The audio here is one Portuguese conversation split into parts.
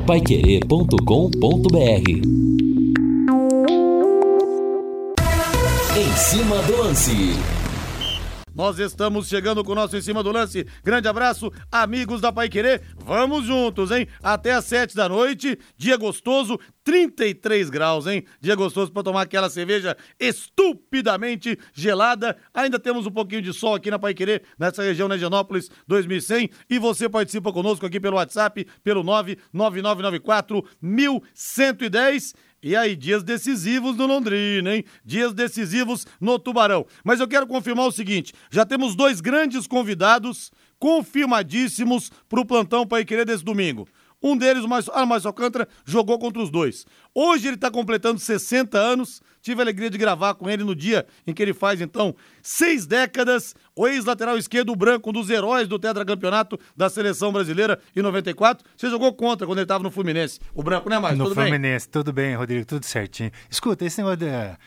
paiquerê.com.br. Em cima do lance. Nós estamos chegando com o nosso Em Cima do Lance. Grande abraço, amigos da Paiquerê. Vamos juntos, hein? Até às 7 da noite. Dia gostoso, 33 graus, hein? Dia gostoso para tomar aquela cerveja estupidamente gelada. Ainda temos um pouquinho de sol aqui na Paiquerê, nessa região, na Higienópolis 2100. E você participa conosco aqui pelo WhatsApp, pelo 99994-1110. E aí, dias decisivos no Londrina, hein? Dias decisivos no Tubarão. Mas eu quero confirmar o seguinte, já temos 2 grandes convidados confirmadíssimos pro plantão Paiquerê desse domingo. Um deles, o Márcio Alcântara, jogou contra os 2. Hoje ele está completando 60 anos. Tive a alegria de gravar com ele no dia em que ele faz, então, 6 décadas. O ex-lateral esquerdo, o Branco, um dos heróis do tetracampeonato da Seleção Brasileira em 94. Você jogou contra quando ele estava no Fluminense. O Branco, né, Márcio? No Fluminense, tudo bem, Rodrigo, tudo certinho. Escuta, esse negócio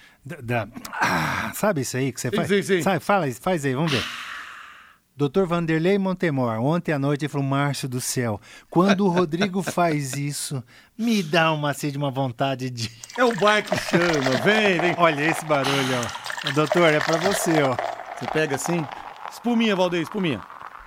sabe isso aí que você faz? Sim. Sabe, faz aí, vamos ver. Dr. Vanderlei Montemor, ontem à noite ele falou, Márcio do céu, quando o Rodrigo faz isso, me dá uma vontade de... É o bar que chama, vem. Olha esse barulho, ó. Doutor, é pra você, ó. Você pega assim, espuminha, Valdeir, espuminha.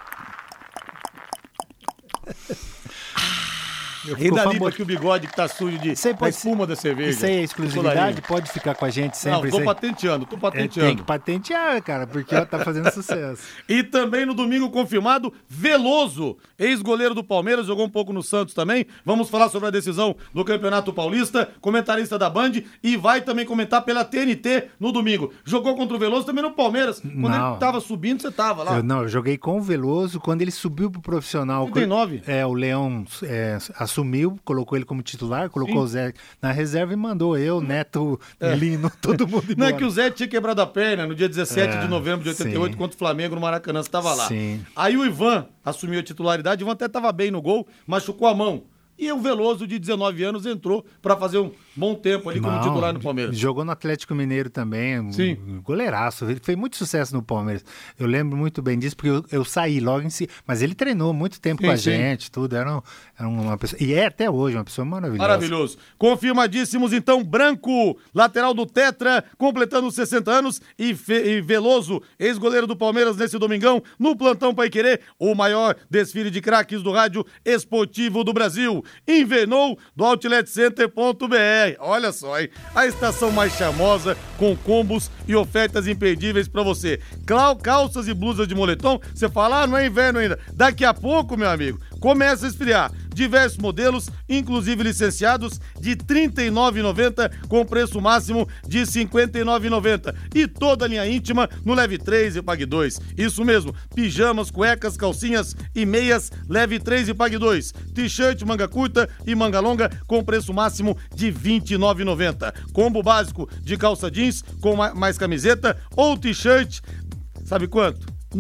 E dali que o bigode que tá sujo de espuma da cerveja. Isso aí é exclusividade? Pode ficar com a gente sempre? Não, tô patenteando. Tem que patentear, cara, porque ela tá fazendo sucesso. E também no domingo confirmado, Veloso, ex-goleiro do Palmeiras, jogou um pouco no Santos também. Vamos falar sobre a decisão do Campeonato Paulista, comentarista da Band, e vai também comentar pela TNT no domingo. Jogou contra o Veloso também no Palmeiras. Quando ele tava subindo, você tava lá. Eu joguei com o Veloso quando ele subiu pro profissional. 39. O Leão assumiu, colocou ele como titular, colocou o Zé na reserva e mandou eu, Neto, Lino, todo mundo embora. Não é que o Zé tinha quebrado a perna no dia 17 de novembro de 88 contra o Flamengo no Maracanã, você estava lá. Sim. Aí o Ivan assumiu a titularidade, o Ivan até estava bem no gol, machucou a mão. E o Veloso, de 19 anos, entrou para fazer um bom tempo ali como titular no Palmeiras. Jogou no Atlético Mineiro também, Sim. Goleiraço. Ele fez muito sucesso no Palmeiras. Eu lembro muito bem disso, porque eu saí logo em si. Mas ele treinou muito tempo com a gente, tudo. Era uma pessoa... E é até hoje uma pessoa maravilhosa. Maravilhoso. Confirmadíssimos, então, Branco, lateral do Tetra, completando 60 anos, e Veloso, ex-goleiro do Palmeiras nesse domingão, no Plantão Paiquerê, o maior desfile de craques do rádio esportivo do Brasil. Invernou do outletcenter.br. Olha só, hein? A estação mais charmosa, com combos e ofertas imperdíveis pra você. Calças e blusas de moletom, você fala, não é inverno ainda. Daqui a pouco, meu amigo, começa a esfriar. Diversos modelos, inclusive licenciados, de R$ 39,90 com preço máximo de R$ 59,90. E toda a linha íntima no Leve 3 e Pague 2. Isso mesmo, pijamas, cuecas, calcinhas e meias, Leve 3 e Pague 2. T-shirt, manga curta e manga longa com preço máximo de R$ 29,90. Combo básico de calça jeans com mais camiseta ou t-shirt, sabe quanto? R$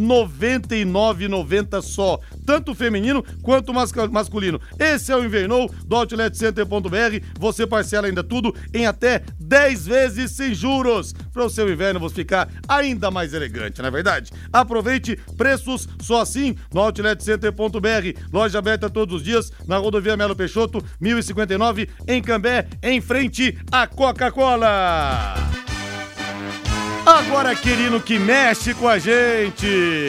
99,90 só, tanto feminino quanto masculino. Esse é o Invernou do outletcenter.br. Você parcela ainda tudo em até 10 vezes sem juros, para o seu inverno você ficar ainda mais elegante, não é verdade? Aproveite preços só assim no outletcenter.br. Loja aberta todos os dias na rodovia Melo Peixoto, 1059, em Cambé, em frente à Coca-Cola. Agora, Quirino, que mexe com a gente.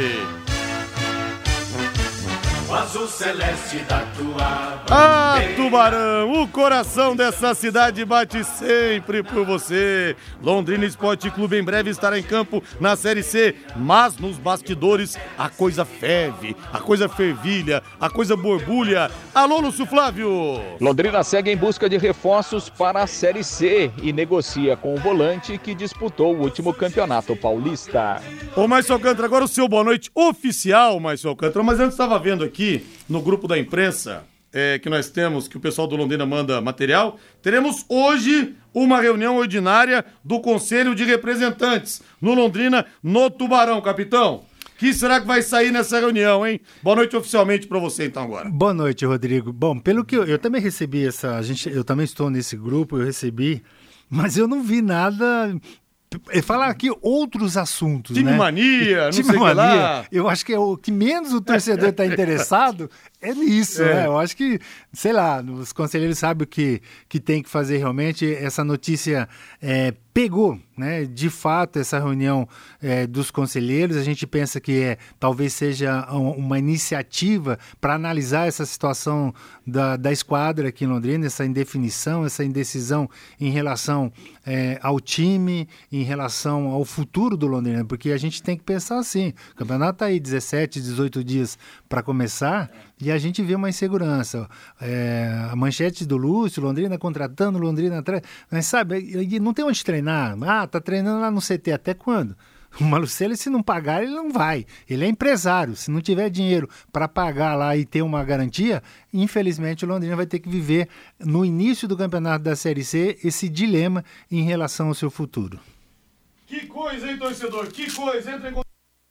O azul celeste da tua bandeira. Tubarão, o coração dessa cidade bate sempre por você. Londrina Esporte Clube em breve estará em campo na Série C, mas nos bastidores a coisa ferve, a coisa fervilha, a coisa borbulha. Alô, Lúcio Flávio. Londrina segue em busca de reforços para a Série C e negocia com o volante que disputou o último campeonato paulista. Ô, Márcio Alcântara, agora o seu boa noite oficial, Márcio Alcântara, mas antes estava vendo aqui no grupo da imprensa que nós temos, que o pessoal do Londrina manda material, teremos hoje uma reunião ordinária do Conselho de Representantes no Londrina, no Tubarão, capitão. O que será que vai sair nessa reunião, hein? Boa noite oficialmente para você, então, agora. Boa noite, Rodrigo. Bom, pelo que eu também recebi eu também estou nesse grupo, eu recebi, mas eu não vi nada... Falar aqui outros assuntos, time né? Mania, não sei o que lá. Eu acho que é o que menos o torcedor está interessado É nisso, né? Eu acho que, sei lá, os conselheiros sabem o que tem que fazer realmente. Essa notícia pegou, né? De fato, essa reunião dos conselheiros. A gente pensa que talvez seja uma iniciativa para analisar essa situação da esquadra aqui em Londrina, essa indefinição, essa indecisão em relação ao time, em relação ao futuro do Londrina, porque a gente tem que pensar assim, o campeonato está aí 17, 18 dias para começar e a gente vê uma insegurança. A manchete do Lúcio, Londrina contratando, Londrina atrás, mas sabe, não tem onde treinar. Tá treinando lá no CT, até quando? O Malucelli, se não pagar, ele não vai. Ele é empresário. Se não tiver dinheiro para pagar lá e ter uma garantia, infelizmente o Londrina vai ter que viver, no início do campeonato da Série C, esse dilema em relação ao seu futuro. Que coisa, hein, torcedor? Que coisa, entra em contato.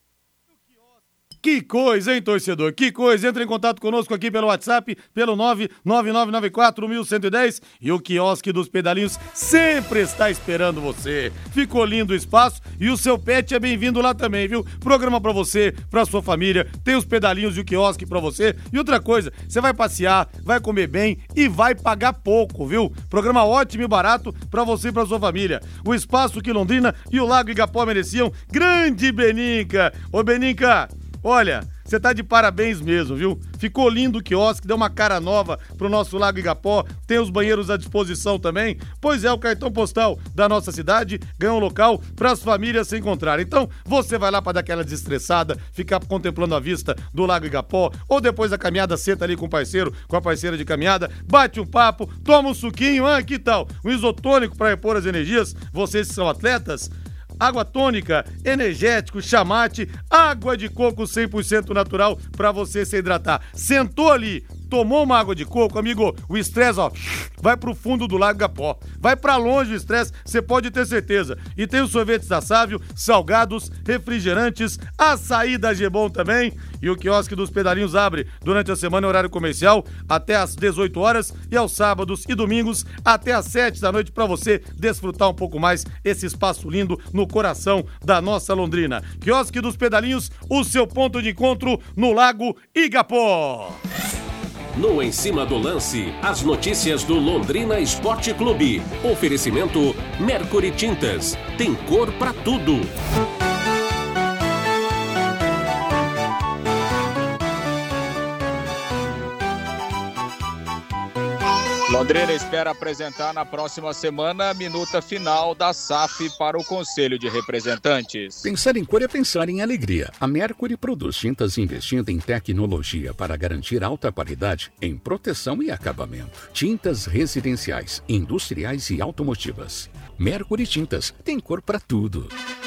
Que coisa, hein, torcedor? Que coisa. Entra em contato conosco aqui pelo WhatsApp, pelo 99994-1110. E o quiosque dos pedalinhos sempre está esperando você. Ficou lindo o espaço e o seu pet é bem-vindo lá também, viu? Programa pra você, pra sua família. Tem os pedalinhos e o quiosque pra você. E outra coisa, você vai passear, vai comer bem e vai pagar pouco, viu? Programa ótimo e barato pra você e pra sua família. O espaço que Londrina e o Lago Igapó mereciam. Grande Beninca! Ô, Beninca! Olha, você tá de parabéns mesmo, viu? Ficou lindo o quiosque, deu uma cara nova pro nosso Lago Igapó, tem os banheiros à disposição também. Pois é, o cartão postal da nossa cidade ganhou um local pras famílias se encontrarem. Então, você vai lá pra dar aquela desestressada, ficar contemplando a vista do Lago Igapó, ou depois da caminhada, senta ali com o parceiro, com a parceira de caminhada, bate um papo, toma um suquinho, que tal? Um isotônico pra repor as energias, vocês que são atletas. Água tônica, energético, chamate, água de coco 100% natural para você se hidratar. Sentou ali, tomou uma água de coco, amigo, o estresse, vai pro fundo do Lago Igapó. Vai pra longe o estresse, você pode ter certeza. E tem os sorvetes da Sávio, salgados, refrigerantes, açaí da Gebon também. E o quiosque dos pedalinhos abre durante a semana, horário comercial, até às 18 horas e aos sábados e domingos até às 7 da noite para você desfrutar um pouco mais esse espaço lindo no coração da nossa Londrina. Quiosque dos pedalinhos, o seu ponto de encontro no Lago Igapó. No Em Cima do Lance, as notícias do Londrina Esporte Clube. Oferecimento Mercury Tintas. Tem cor pra tudo. Londrina espera apresentar na próxima semana a minuta final da SAF para o Conselho de Representantes. Pensar em cor é pensar em alegria. A Mercury produz tintas investindo em tecnologia para garantir alta qualidade em proteção e acabamento. Tintas residenciais, industriais e automotivas. Mercury Tintas tem cor para tudo.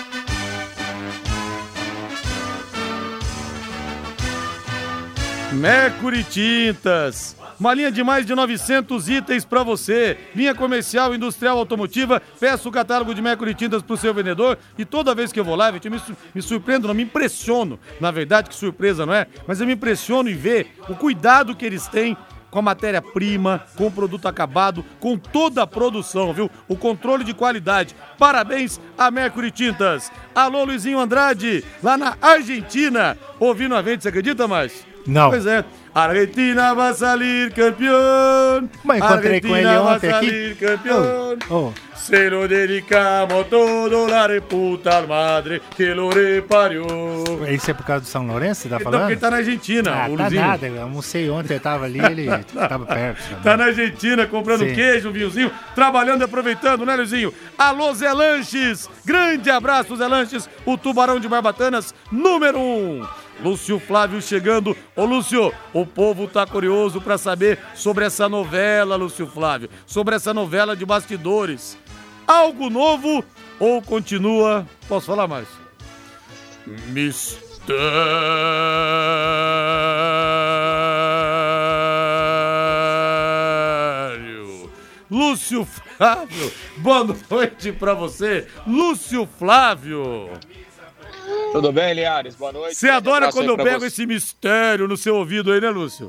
Mercury Tintas. Uma linha de mais de 900 itens para você. Linha comercial, industrial, automotiva. Peça o catálogo de Mercury Tintas pro seu vendedor. E toda vez que eu vou lá, eu me surpreendo, não me impressiono. Na verdade, que surpresa, não é? Mas eu me impressiono em ver o cuidado que eles têm com a matéria-prima, com o produto acabado, com toda a produção, viu? O controle de qualidade. Parabéns a Mercury Tintas. Alô, Luizinho Andrade, lá na Argentina, ouvindo a gente, você acredita, mais? Não. Pois é. Argentina vai sair campeão. Mas encontrei com ele ontem aqui. Campeão. Se lo dedicamos todo la reputa madre que lo repariou. Isso é por causa do São Lourenço, você tá então, falando? Porque ele tá na Argentina, o tá Luzinho. nada, eu almocei ontem, eu tava ali, ele tava perto. Tá na Argentina, comprando queijo, um vinhozinho, trabalhando e aproveitando, né, Luzinho? Alô, Zé Lanches, grande abraço, Zé Lanches, o tubarão de Barbatanas, número 1. Lúcio Flávio chegando. Ô, Lúcio, o povo tá curioso pra saber sobre essa novela, Lúcio Flávio, sobre essa novela de bastidores. Algo novo ou continua? Posso falar mais? Mistério. Lúcio Flávio, boa noite pra você, Lúcio Flávio. Tudo bem, Linhares? Boa noite. Você adora quando eu pego esse mistério no seu ouvido aí, né, Lúcio?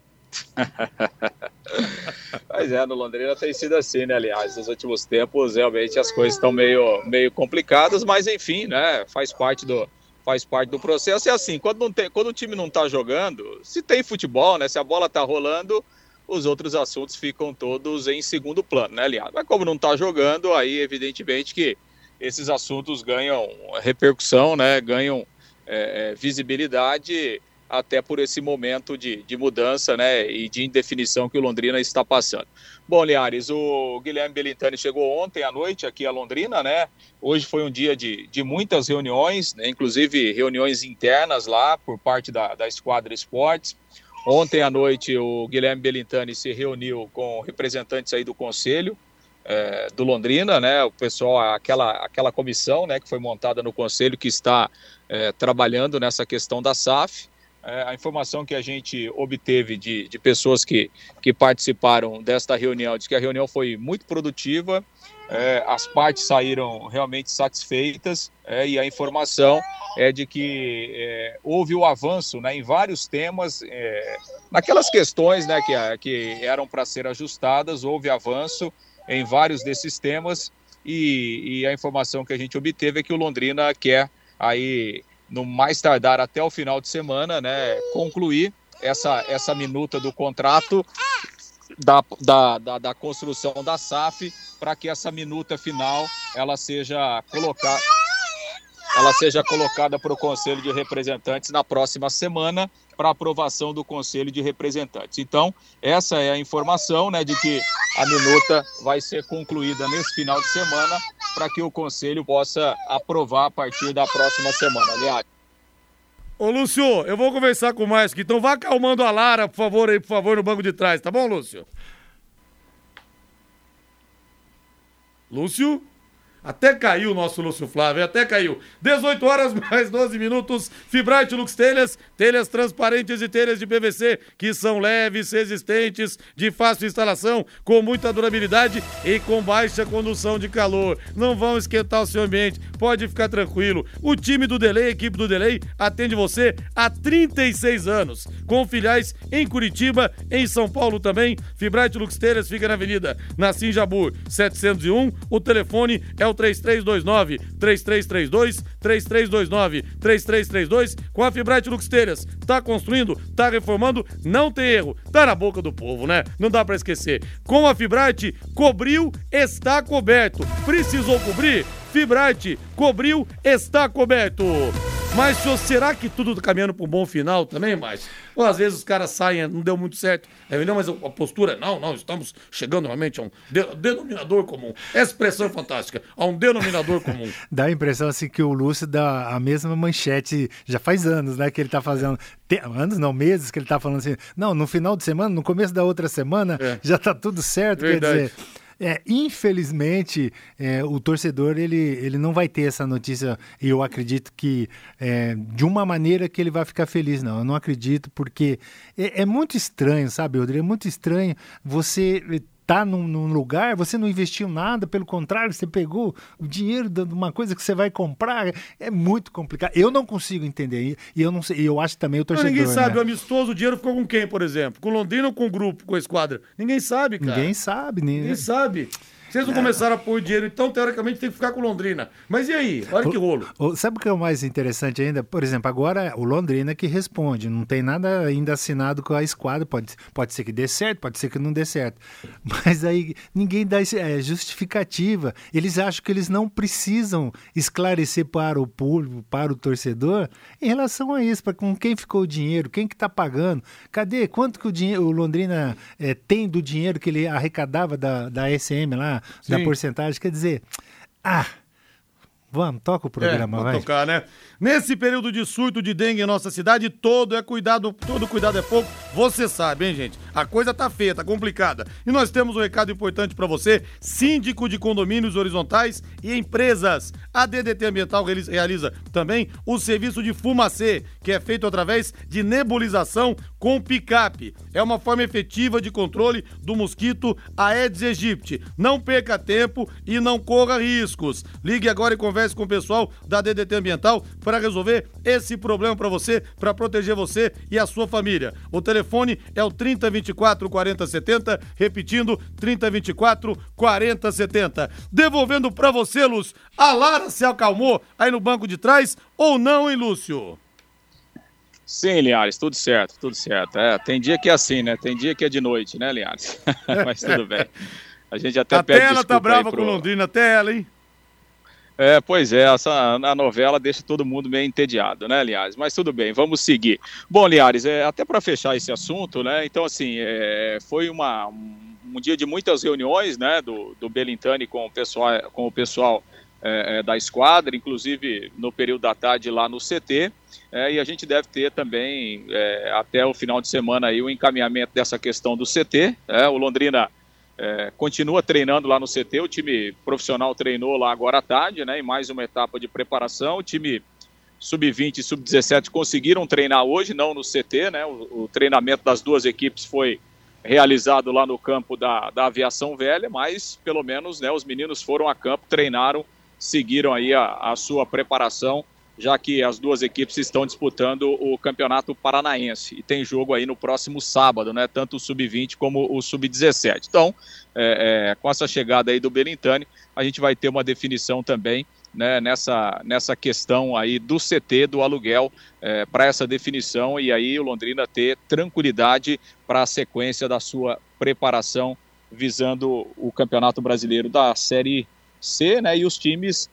Pois é, no Londrina tem sido assim, né, aliás, nos últimos tempos realmente as coisas estão meio complicadas, mas enfim, né, faz parte do faz parte do processo. É assim, quando o time não está jogando, se tem futebol, né, se a bola está rolando, os outros assuntos ficam todos em segundo plano, né, Linhares? Mas como não está jogando, aí evidentemente que esses assuntos ganham repercussão, né, ganham visibilidade, até por esse momento de mudança, né, e de indefinição que o Londrina está passando. Bom, Linhares, o Guilherme Belintani chegou ontem à noite aqui a Londrina, né? Hoje foi um dia de muitas reuniões, né, inclusive reuniões internas lá por parte da Esquadra Esportes. Ontem à noite o Guilherme Belintani se reuniu com representantes aí do Conselho do Londrina, né? O pessoal, aquela comissão, né, que foi montada no Conselho, que está trabalhando nessa questão da SAF. A informação que a gente obteve de pessoas que participaram desta reunião, diz que a reunião foi muito produtiva, as partes saíram realmente satisfeitas, e a informação é de que houve o avanço, né, em vários temas, naquelas questões, né, que eram para ser ajustadas, houve avanço em vários desses temas, e a informação que a gente obteve é que o Londrina quer aí, no mais tardar até o final de semana, né, concluir essa minuta do contrato da construção da SAF, para que essa minuta final ela seja colocada para o Conselho de Representantes na próxima semana, para aprovação do Conselho de Representantes. Então, essa é a informação, né, de que a minuta vai ser concluída nesse final de semana, para que o Conselho possa aprovar a partir da próxima semana. Aliás, ô, Lúcio, eu vou conversar com o Márcio aqui, então vá acalmando a Lara, por favor, no banco de trás, tá bom, Lúcio? Lúcio? Até caiu o nosso Lúcio Flávio, até caiu. 18 horas mais 12 minutos. Fibrate Lux Telhas, telhas transparentes e telhas de PVC, que são leves, resistentes, de fácil instalação, com muita durabilidade e com baixa condução de calor. Não vão esquentar o seu ambiente, pode ficar tranquilo. O time do Delay, a equipe do Delay, atende você há 36 anos, com filiais em Curitiba, em São Paulo também. Fibrate Lux Telhas fica na Avenida Nassim Jabur 701. O telefone é o 3329-3332. Com a Fibrate Lux Telhas, tá construindo, tá reformando, não tem erro, tá na boca do povo, né? Não dá pra esquecer. Com a Fibrate, cobriu, está coberto. Precisou cobrir? Fibrate, cobriu, está coberto. Mas, senhor, será que tudo tá caminhando para um bom final também, Márcio? Ou às vezes os caras saem, não deu muito certo. Não, mas a postura, não, estamos chegando realmente a um denominador comum. Essa expressão é fantástica, a um denominador comum. Dá a impressão assim que o Lúcio dá a mesma manchete, já faz anos, né, que ele tá fazendo. Anos não, meses que ele tá falando assim, não, no final de semana, no começo da outra semana, já tá tudo certo, verdade. Quer dizer... infelizmente, o torcedor ele não vai ter essa notícia, e eu acredito que de uma maneira que ele vai ficar feliz, não. Eu não acredito, porque é muito estranho, sabe, Rodrigo? É muito estranho você tá num lugar, você não investiu nada, pelo contrário, você pegou o dinheiro de uma coisa que você vai comprar. É muito complicado. Eu não consigo entender. E eu não sei, eu acho também o torcedor. Ninguém sabe, né? O amistoso, o dinheiro ficou com quem, por exemplo? Com Londrina ou com o grupo, com a Esquadra? Ninguém sabe, cara. Ninguém sabe. Ninguém sabe. Vocês não começaram a pôr dinheiro, então, teoricamente, tem que ficar com Londrina. Mas e aí? Olha que rolo. Sabe o que é o mais interessante ainda? Por exemplo, agora o Londrina que responde. Não tem nada ainda assinado com a Esquadra. Pode ser que dê certo, pode ser que não dê certo. Mas aí ninguém dá justificativa. Eles acham que eles não precisam esclarecer para o público, para o torcedor, em relação a isso, para com quem ficou o dinheiro, quem que está pagando. Cadê? Quanto que o Londrina tem do dinheiro que ele arrecadava da SM lá? Sim. Da porcentagem, quer dizer, vamos, toca o programa, vai. Tocar, né? Nesse período de surto de dengue em nossa cidade, todo cuidado é pouco, você sabe, hein, gente? A coisa tá feia, tá complicada. E nós temos um recado importante pra você, síndico de condomínios horizontais e empresas. A DDT Ambiental realiza também o serviço de fumacê, que é feito através de nebulização com picape. É uma forma efetiva de controle do mosquito Aedes aegypti. Não perca tempo e não corra riscos. Ligue agora e converse com o pessoal da DDT Ambiental para resolver esse problema para você, para proteger você e a sua família. O telefone é o 3024 3024 4070, repetindo, 3024 4070. Devolvendo pra você, Lúcio, a Lara se acalmou aí no banco de trás ou não, hein, Lúcio? Sim, Linhares, tudo certo, tudo certo. Tem dia que é assim, né? Tem dia que é de noite, né, Linhares? Mas tudo bem. A gente até pede ela desculpa tá brava pro... com Londrina, até ela, hein? Pois é, a novela deixa todo mundo meio entediado, né, Linhares? Mas tudo bem, vamos seguir. Bom, Linhares, até para fechar esse assunto, né? Então, assim, foi um dia de muitas reuniões, né, do Belintani com o pessoal da esquadra, inclusive no período da tarde lá no CT, e a gente deve ter também, até o final de semana, aí, o encaminhamento dessa questão do CT. O Londrina continua treinando lá no CT, o time profissional treinou lá agora à tarde, né, em mais uma etapa de preparação. O time sub-20 e sub-17 conseguiram treinar hoje, não no CT, né, o treinamento das duas equipes foi realizado lá no campo da Aviação Velha, mas pelo menos, né, os meninos foram a campo, treinaram, seguiram aí a sua preparação, já que as duas equipes estão disputando o Campeonato Paranaense. E tem jogo aí no próximo sábado, né? Tanto o Sub-20 como o Sub-17. Então, com essa chegada aí do Belintani, a gente vai ter uma definição também, né, nessa questão aí do CT, do aluguel, para essa definição, e aí o Londrina ter tranquilidade para a sequência da sua preparação visando o Campeonato Brasileiro da Série C, né, e os times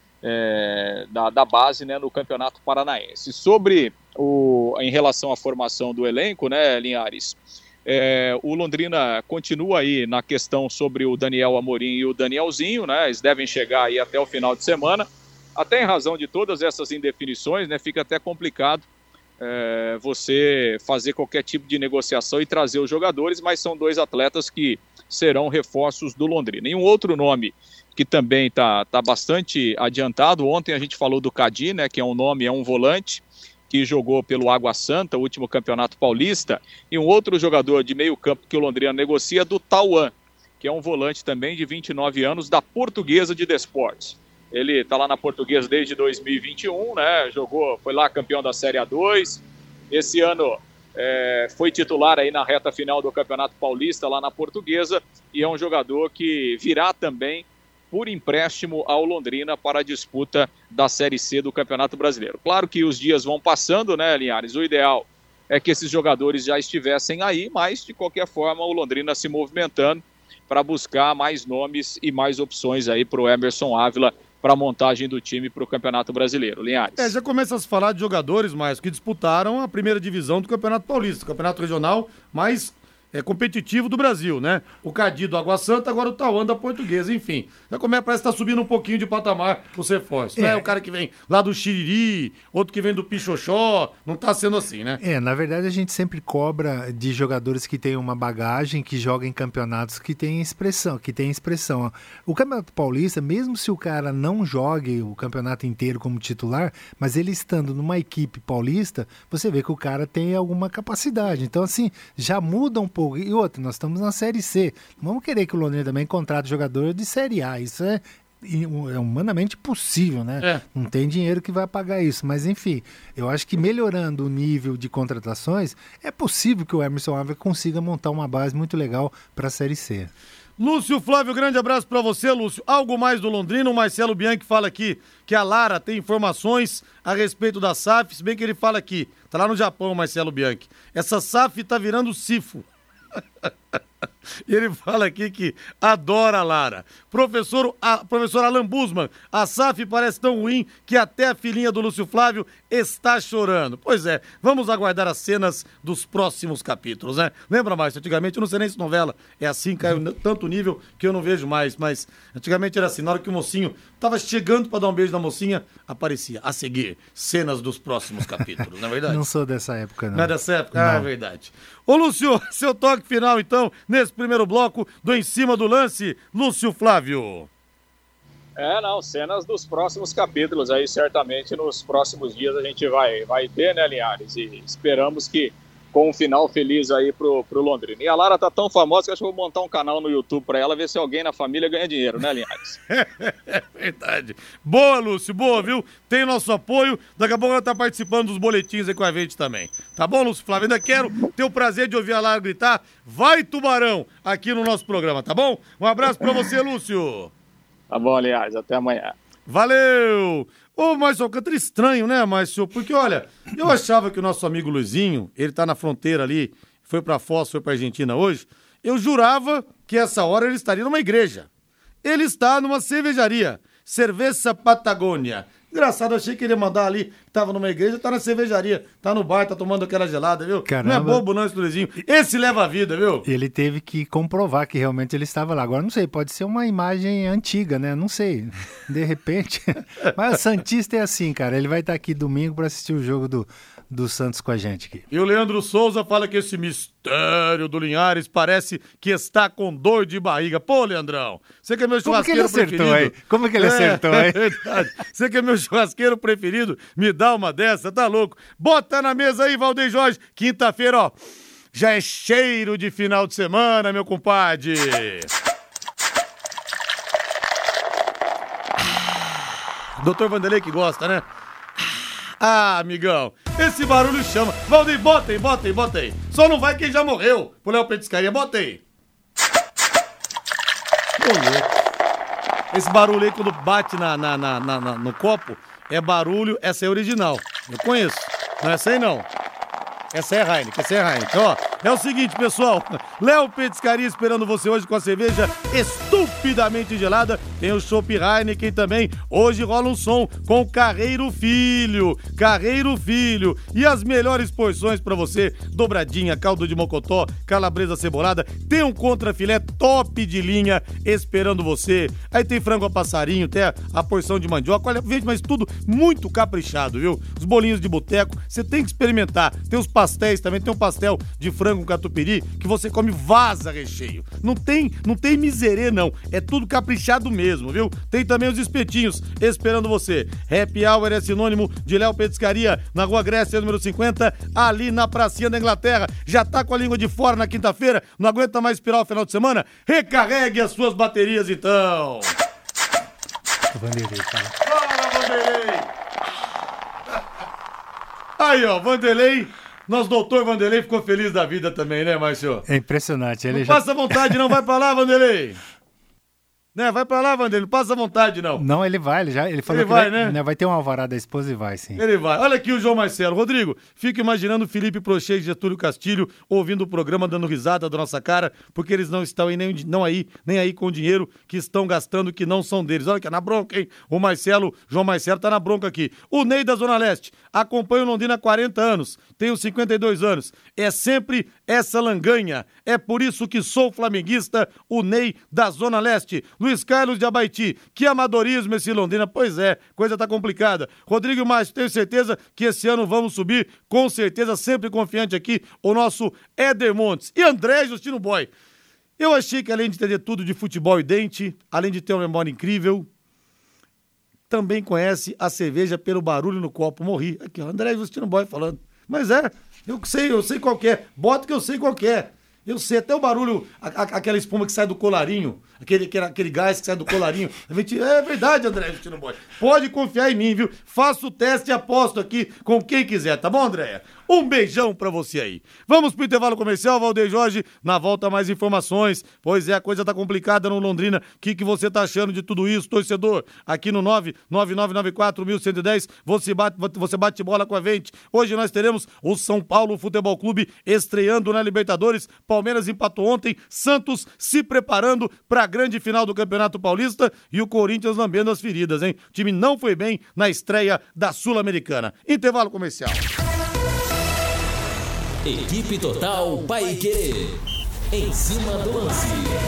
da base, né, no Campeonato Paranaense. Sobre em relação à formação do elenco, né, Linhares, o Londrina continua aí na questão sobre o Daniel Amorim e o Danielzinho, né, eles devem chegar aí até o final de semana, até em razão de todas essas indefinições, né, fica até complicado você fazer qualquer tipo de negociação e trazer os jogadores, mas são dois atletas que serão reforços do Londrina. E um outro nome que também está bastante adiantado, ontem a gente falou do Cadi, né, que é um volante, que jogou pelo Água Santa, o último campeonato paulista, e um outro jogador de meio campo que o Londrina negocia, do Tauan, que é um volante também de 29 anos, da Portuguesa de Desportes. Ele está lá na Portuguesa desde 2021, né, foi lá campeão da Série A2, esse ano foi titular aí na reta final do Campeonato Paulista lá na Portuguesa, e é um jogador que virá também por empréstimo ao Londrina para a disputa da Série C do Campeonato Brasileiro. Claro que os dias vão passando, né, Linhares? O ideal é que esses jogadores já estivessem aí, mas, de qualquer forma, o Londrina se movimentando para buscar mais nomes e mais opções aí para o Emerson Ávila para a montagem do time para o Campeonato Brasileiro. Linhares. Já começa a se falar de jogadores mais que disputaram a primeira divisão do Campeonato Paulista, Campeonato Regional mais competitivo do Brasil, né? O Cadi do Água Santa, agora o Tauan da Portuguesa, enfim. Já parece que tá subindo um pouquinho de patamar os reforços, né? O cara que vem lá do Xiriri, outro que vem do Pichoxó, não tá sendo assim, né? Na verdade a gente sempre cobra de jogadores que têm uma bagagem, que jogam em campeonatos que têm expressão, O Campeonato Paulista, mesmo se o cara não jogue o campeonato inteiro como titular, mas ele estando numa equipe paulista, você vê que o cara tem alguma capacidade. Então, assim, já muda um pouco. E outra, nós estamos na Série C. Não vamos querer que o Londrina também contrate jogador de Série A. Isso é humanamente possível, né? Não tem dinheiro que vai pagar isso. Mas, enfim, eu acho que melhorando o nível de contratações, é possível que o Emerson Ávila consiga montar uma base muito legal para a Série C. Lúcio Flávio, grande abraço para você, Lúcio. Algo mais do Londrina, o Marcelo Bianchi fala aqui que a Lara tem informações a respeito da SAF, se bem que ele fala aqui, tá lá no Japão, Marcelo Bianchi, essa SAF tá virando CIFO. E ele fala aqui que adora a Lara. Professor Alan Busman, a SAF parece tão ruim que até a filhinha do Lúcio Flávio está chorando. Pois é, vamos aguardar as cenas dos próximos capítulos, né? Lembra, Márcio? Antigamente, eu não sei nem se novela é assim, caiu tanto nível que eu não vejo mais, mas antigamente era assim, na hora que o mocinho tava chegando para dar um beijo na mocinha, aparecia a seguir cenas dos próximos capítulos, não é verdade? Não sou dessa época, não. Não é dessa época? Ah, é verdade. Ô, Lúcio, seu toque final, então, nesse primeiro bloco do Em Cima do Lance, Lúcio Flávio. Cenas dos próximos capítulos aí, certamente nos próximos dias a gente vai ter, né, Linhares? E esperamos que com um final feliz aí pro Londrina. E a Lara tá tão famosa que acho que eu vou montar um canal no YouTube para ela, ver se alguém na família ganha dinheiro, né, Linhares? É verdade. Boa, Lúcio, boa, viu? Tem nosso apoio. Daqui a pouco ela tá participando dos boletins aí com a gente também. Tá bom, Lúcio Flávio? Ainda quero ter o prazer de ouvir a Lara gritar "Vai, Tubarão!" aqui no nosso programa, tá bom? Um abraço pra você, Lúcio. Tá bom, Linhares. Até amanhã. Valeu! Ô, Márcio Alcântara, estranho, né, Márcio? Porque, olha, eu achava que o nosso amigo Luizinho, ele tá na fronteira ali, foi pra Foz, foi pra Argentina hoje, eu jurava que essa hora ele estaria numa igreja. Ele está numa cervejaria, Cerveza Patagônia. Engraçado, achei que ele ia mandar ali, tava numa igreja, tá na cervejaria, tá no bar, tá tomando aquela gelada, viu? Caramba. Não é bobo não esse Luizinho. Esse leva a vida, viu? Ele teve que comprovar que realmente ele estava lá. Agora, não sei, pode ser uma imagem antiga, né? Não sei, de repente. Mas o Santista é assim, cara, ele vai estar aqui domingo para assistir o jogo do Santos com a gente aqui. E o Leandro Souza fala que esse mistério do Linhares parece que está com dor de barriga. Pô, Leandrão, você que é meu churrasqueiro preferido. Aí? Como que ele acertou aí? É verdade. Você que é meu churrasqueiro preferido, me dá uma dessa, tá louco? Bota na mesa aí, Valdeir Jorge. Quinta-feira, ó, já é cheiro de final de semana, meu compadre. Doutor Vanderlei que gosta, né? Ah, amigão, esse barulho chama. Valdeir, bota aí. Só não vai quem já morreu pro Léo Petiscaria, bota aí. Esse barulho aí quando bate no copo é barulho, essa é original. Eu conheço, não é essa aí não. Essa é Heineken. Ó, é o seguinte, pessoal. Léo Petiscaria esperando você hoje com a cerveja estupidamente gelada. Tem o chopp Heineken também. Hoje rola um som com Carreiro Filho. E as melhores porções pra você. Dobradinha, caldo de mocotó, calabresa cebolada. Tem um contrafilé top de linha esperando você. Aí tem frango a passarinho, tem a porção de mandioca. Olha, gente, mas tudo muito caprichado, viu? Os bolinhos de boteco, você tem que experimentar. Tem os pastéis também, tem um pastel de frango com catupiry que você come vaza recheio. Não tem miserê não, é tudo caprichado mesmo, viu? Tem também os espetinhos esperando você. Happy Hour é sinônimo de Léo Petiscaria, na Rua Grécia, número 50, ali na pracinha da Inglaterra. Já tá com a língua de fora na quinta-feira, não aguenta mais esperar o final de semana? Recarregue as suas baterias então. Vanderlei, cara. Fala, Vanderlei! Aí, ó, Vanderlei. Nosso doutor Vanderlei ficou feliz da vida também, né, Márcio? É impressionante. Ele não passa vontade, não. Vai pra lá, Vanderlei. Né, vai pra lá, Vanderlei. Não passa vontade, não. Não, ele vai. Ele falou que vai ter um alvará da esposa e vai, sim. Ele vai. Olha aqui o João Marcelo. Rodrigo, fico imaginando o Felipe Prochê e Getúlio Castilho ouvindo o programa, dando risada da nossa cara, porque eles não estão aí nem aí com o dinheiro que estão gastando, que não são deles. Olha que é na bronca, hein? João Marcelo tá na bronca aqui. O Ney da Zona Leste. Acompanho o Londrina há 40 anos. Tenho 52 anos. É sempre essa langanha. É por isso que sou flamenguista. O Ney da Zona Leste. Luiz Carlos de Abaiti. Que amadorismo esse Londrina. Pois é, coisa tá complicada. Rodrigo Márcio, tenho certeza que esse ano vamos subir. Com certeza, sempre confiante aqui, o nosso Éder Montes. E André Justino Boy. Eu achei que além de entender tudo de futebol e dente, além de ter uma memória incrível, também conhece a cerveja pelo barulho no copo. Morri. Aqui, ó, André Justino Boy falando. Mas eu sei qual que é. Bota que eu sei qual que é. Eu sei até o barulho, aquela espuma que sai do colarinho, aquele gás que sai do colarinho. É verdade, André Justino Boy. Pode confiar em mim, viu? Faço o teste e aposto aqui com quem quiser, tá bom, Andréia? Um beijão pra você aí. Vamos pro intervalo comercial, Valdeir Jorge. Na volta, mais informações. Pois é, a coisa tá complicada no Londrina. O que você tá achando de tudo isso, torcedor? Aqui no 99994-1110, você bate bola com a gente. Hoje nós teremos o São Paulo Futebol Clube estreando na Libertadores. Palmeiras empatou ontem, Santos se preparando para a grande final do Campeonato Paulista e o Corinthians lambendo as feridas, hein? O time não foi bem na estreia da Sul-Americana. Intervalo comercial. Equipe Total Paiquerê. Em cima do lance.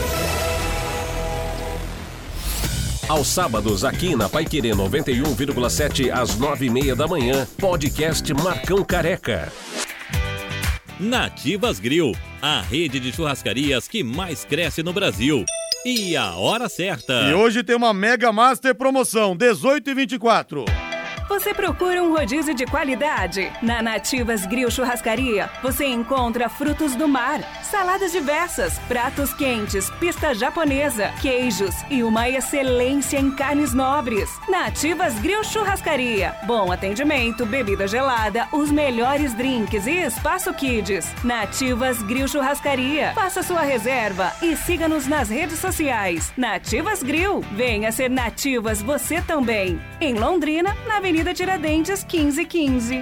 Aos sábados, aqui na Paiquerê 91,7 às 9:30 da manhã, podcast Marcão Careca. Nativas Grill, a rede de churrascarias que mais cresce no Brasil. E a hora certa. E hoje tem uma Mega Master promoção, 18 e 24. Você procura um rodízio de qualidade? Na Nativas Grill Churrascaria, você encontra frutos do mar, saladas diversas, pratos quentes, pista japonesa, queijos e uma excelência em carnes nobres. Nativas Grill Churrascaria. Bom atendimento, bebida gelada, os melhores drinks e espaço kids. Nativas Grill Churrascaria. Faça sua reserva e siga-nos nas redes sociais. Nativas Grill. Venha ser Nativas você também. Em Londrina, na Avenida Tiradentes, 1515.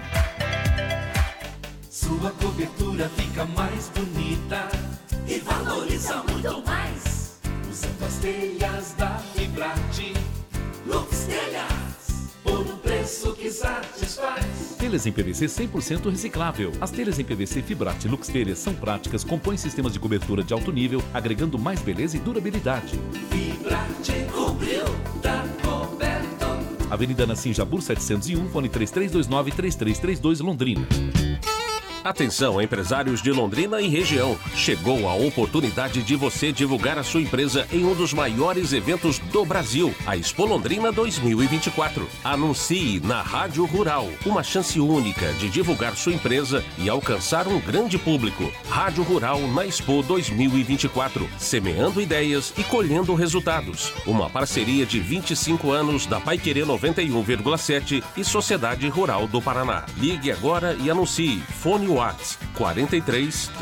Sua cobertura fica mais bonita e valoriza muito mais. Usando as telhas da Fibrate, Lux Telhas, por um preço que satisfaz. Telhas em PVC 100% reciclável. As telhas em PVC Fibrate Lux Telhas são práticas, compõem sistemas de cobertura de alto nível, agregando mais beleza e durabilidade. Fibrate cobriu, tá coberto. Avenida Nassim Jabur 701, fone 3329-3332, Londrina. Atenção, empresários de Londrina e região. Chegou a oportunidade de você divulgar a sua empresa em um dos maiores eventos do Brasil, a Expo Londrina 2024. Anuncie na Rádio Rural, uma chance única de divulgar sua empresa e alcançar um grande público. Rádio Rural na Expo 2024, semeando ideias e colhendo resultados. Uma parceria de 25 anos da Paiquerê 91,7 e Sociedade Rural do Paraná. Ligue agora e anuncie. Fone WhatsApp 43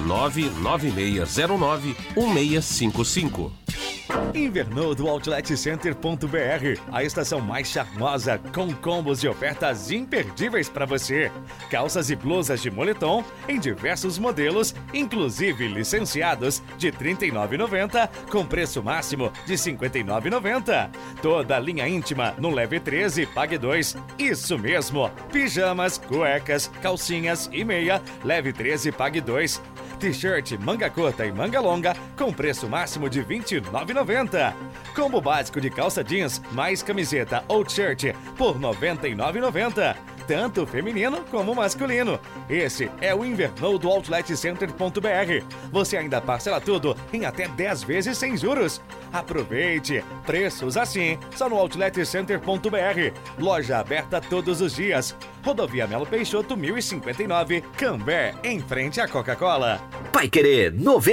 99609 1655. Invernou do Outlet Center.br, a estação mais charmosa com combos de ofertas imperdíveis para você. Calças e blusas de moletom em diversos modelos, inclusive licenciados, de R$ 39,90 com preço máximo de R$ 59,90. Toda a linha íntima no Leve 13 Pague 2. Isso mesmo, pijamas, cuecas, calcinhas e meia, Leve 13 Pague 2. T-shirt, manga curta e manga longa com preço máximo de R$ 29,90. Combo básico de calça jeans mais camiseta ou t-shirt por R$ 99,90. Tanto feminino como masculino. Esse é o Invernou do Outlet Center.br. Você ainda parcela tudo em até 10 vezes sem juros. Aproveite! Preços assim só no Outlet Center.br. Loja aberta todos os dias. Rodovia Melo Peixoto 1059, Cambé, em frente à Coca-Cola. Paiquerê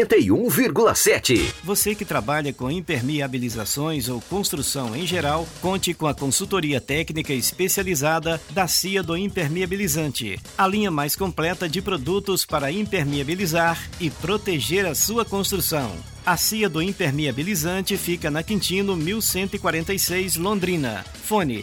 91,7. Você que trabalha com impermeabilizações ou construção em geral, conte com a consultoria técnica especializada da CIA do Impermeabilizante, a linha mais completa de produtos para impermeabilizar e proteger a sua construção. A CIA do Impermeabilizante fica na Quintino 1146, Londrina. Fone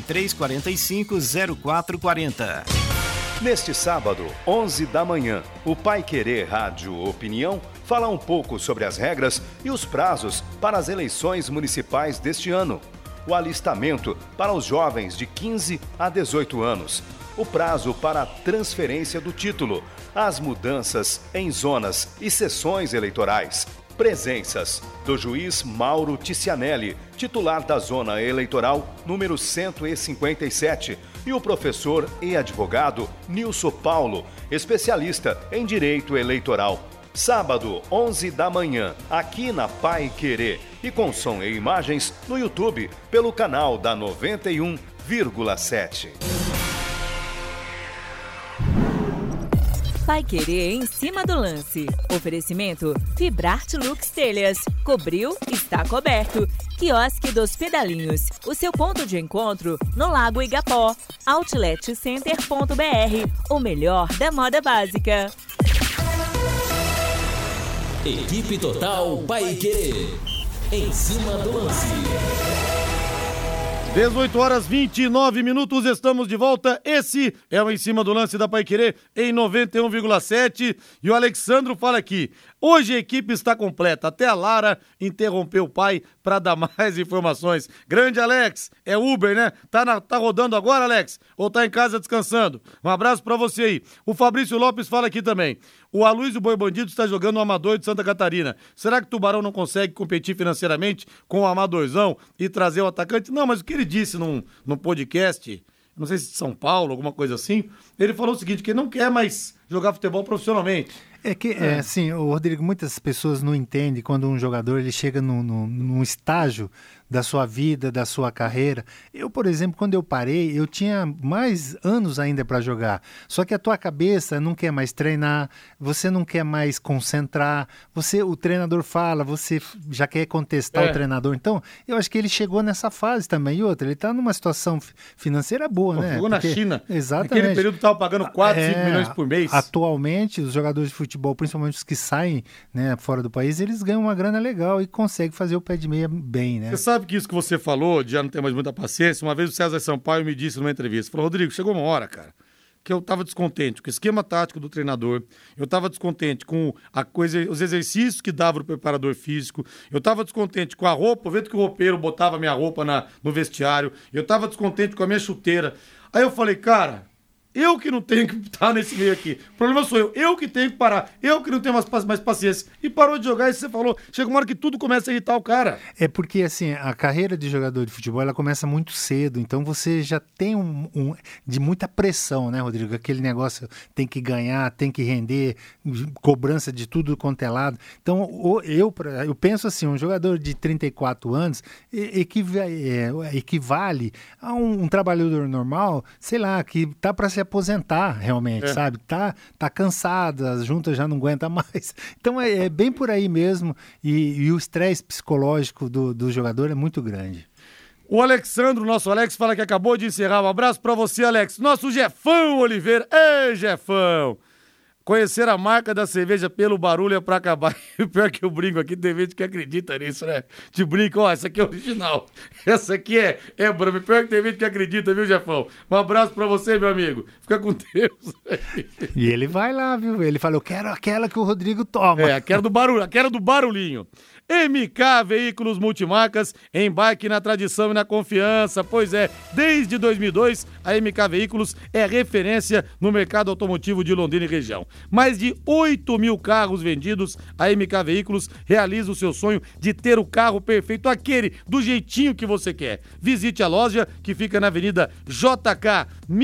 3345-0440. Neste sábado, 11 da manhã, o Paiquerê Rádio Opinião fala um pouco sobre as regras e os prazos para as eleições municipais deste ano. O alistamento para os jovens de 15 a 18 anos. O prazo para a transferência do título. As mudanças em zonas e sessões eleitorais. Presenças do juiz Mauro Ticianelli, titular da Zona Eleitoral número 157, e o professor e advogado Nilson Paulo, especialista em Direito Eleitoral. Sábado, 11 da manhã, aqui na Paiquerê, e com som e imagens no YouTube, pelo canal da 91,7. Paiquerê em cima do lance. Oferecimento Fibrate Lux Telhas. Cobriu, está coberto. Quiosque dos Pedalinhos. O seu ponto de encontro no Lago Igapó. Outletcenter.br. O melhor da moda básica. Equipe Total Paiquerê. Em cima do lance. 18h29, estamos de volta. Esse é o Em Cima do Lance da Paiquerê em 91,7. E o Alexandro fala aqui: hoje a equipe está completa. Até a Lara interrompeu o pai para dar mais informações. Grande Alex, é Uber, né? Tá rodando agora, Alex? Ou tá em casa descansando? Um abraço para você aí. O Fabrício Lopes fala aqui também: o Aloysio Boi Bandido está jogando no Amador de Santa Catarina. Será que o Tubarão não consegue competir financeiramente com o Amadorzão e trazer o atacante? Não, mas o que ele disse num podcast, não sei se de São Paulo, alguma coisa assim, ele falou o seguinte, que ele não quer mais jogar futebol profissionalmente. É que, assim, Rodrigo, muitas pessoas não entendem quando um jogador ele chega num estágio da sua vida, da sua carreira. Eu, por exemplo, quando eu parei, eu tinha mais anos ainda para jogar. Só que a tua cabeça não quer mais treinar, você não quer mais concentrar, o treinador fala, você já quer contestar o treinador. Então, eu acho que ele chegou nessa fase também. E outra, ele está numa situação financeira boa, né? Jogou na China. Exatamente. Naquele período estava pagando 4, 5 milhões por mês. Atualmente, os jogadores de futebol, principalmente os que saem, né, fora do país, eles ganham uma grana legal e conseguem fazer o pé de meia bem, né? Você sabe que isso que você falou, de já não ter mais muita paciência, uma vez o César Sampaio me disse numa entrevista, falou, Rodrigo, chegou uma hora, cara, que eu estava descontente com o esquema tático do treinador, eu estava descontente com os exercícios que dava o preparador físico, eu estava descontente com a roupa, o jeito que o roupeiro botava minha roupa no vestiário, eu estava descontente com a minha chuteira. Aí eu falei, cara, eu que não tenho que estar nesse meio aqui. O problema sou eu que tenho que parar, eu que não tenho mais paciência. E parou de jogar, e você falou, chega uma hora que tudo começa a irritar o cara. É porque, assim, a carreira de jogador de futebol, ela começa muito cedo, então você já tem de muita pressão, né, Rodrigo? Aquele negócio tem que ganhar, tem que render, cobrança de tudo quanto é lado. Então, eu penso assim, um jogador de 34 anos equivale a um trabalhador normal, sei lá, que tá para se aposentar realmente, sabe? Tá cansado, as juntas já não aguentam mais. Então é bem por aí mesmo e o estresse psicológico do jogador é muito grande. O Alexandro, nosso Alex, fala que acabou de encerrar. Um abraço pra você, Alex. Nosso Jefão Oliveira. Ei, Jefão! Conhecer a marca da cerveja pelo barulho é pra acabar. E o pior que eu brinco aqui, tem gente que acredita nisso, né? Te brinco, essa aqui é original. Essa aqui é brama. Pior que tem gente que acredita, viu, Jefão? Um abraço pra você, meu amigo. Fica com Deus. E ele vai lá, viu? Ele falou, eu quero aquela que o Rodrigo toma. Aquela do barulho, aquela do barulhinho. MK Veículos Multimarcas, embarque na tradição e na confiança. Pois é, desde 2002, a MK Veículos é referência no mercado automotivo de Londrina e região. Mais de 8 mil carros vendidos, a MK Veículos realiza o seu sonho de ter o carro perfeito, aquele do jeitinho que você quer. Visite a loja que fica na Avenida JK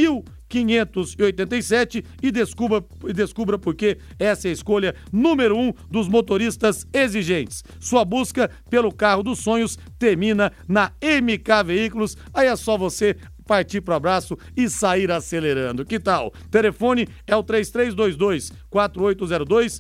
1587 e descubra porque essa é a escolha número 1 dos motoristas exigentes. Sua busca pelo carro dos sonhos termina na MK Veículos. Aí é só você partir pro abraço e sair acelerando. Que tal? Telefone é o 3322-4802,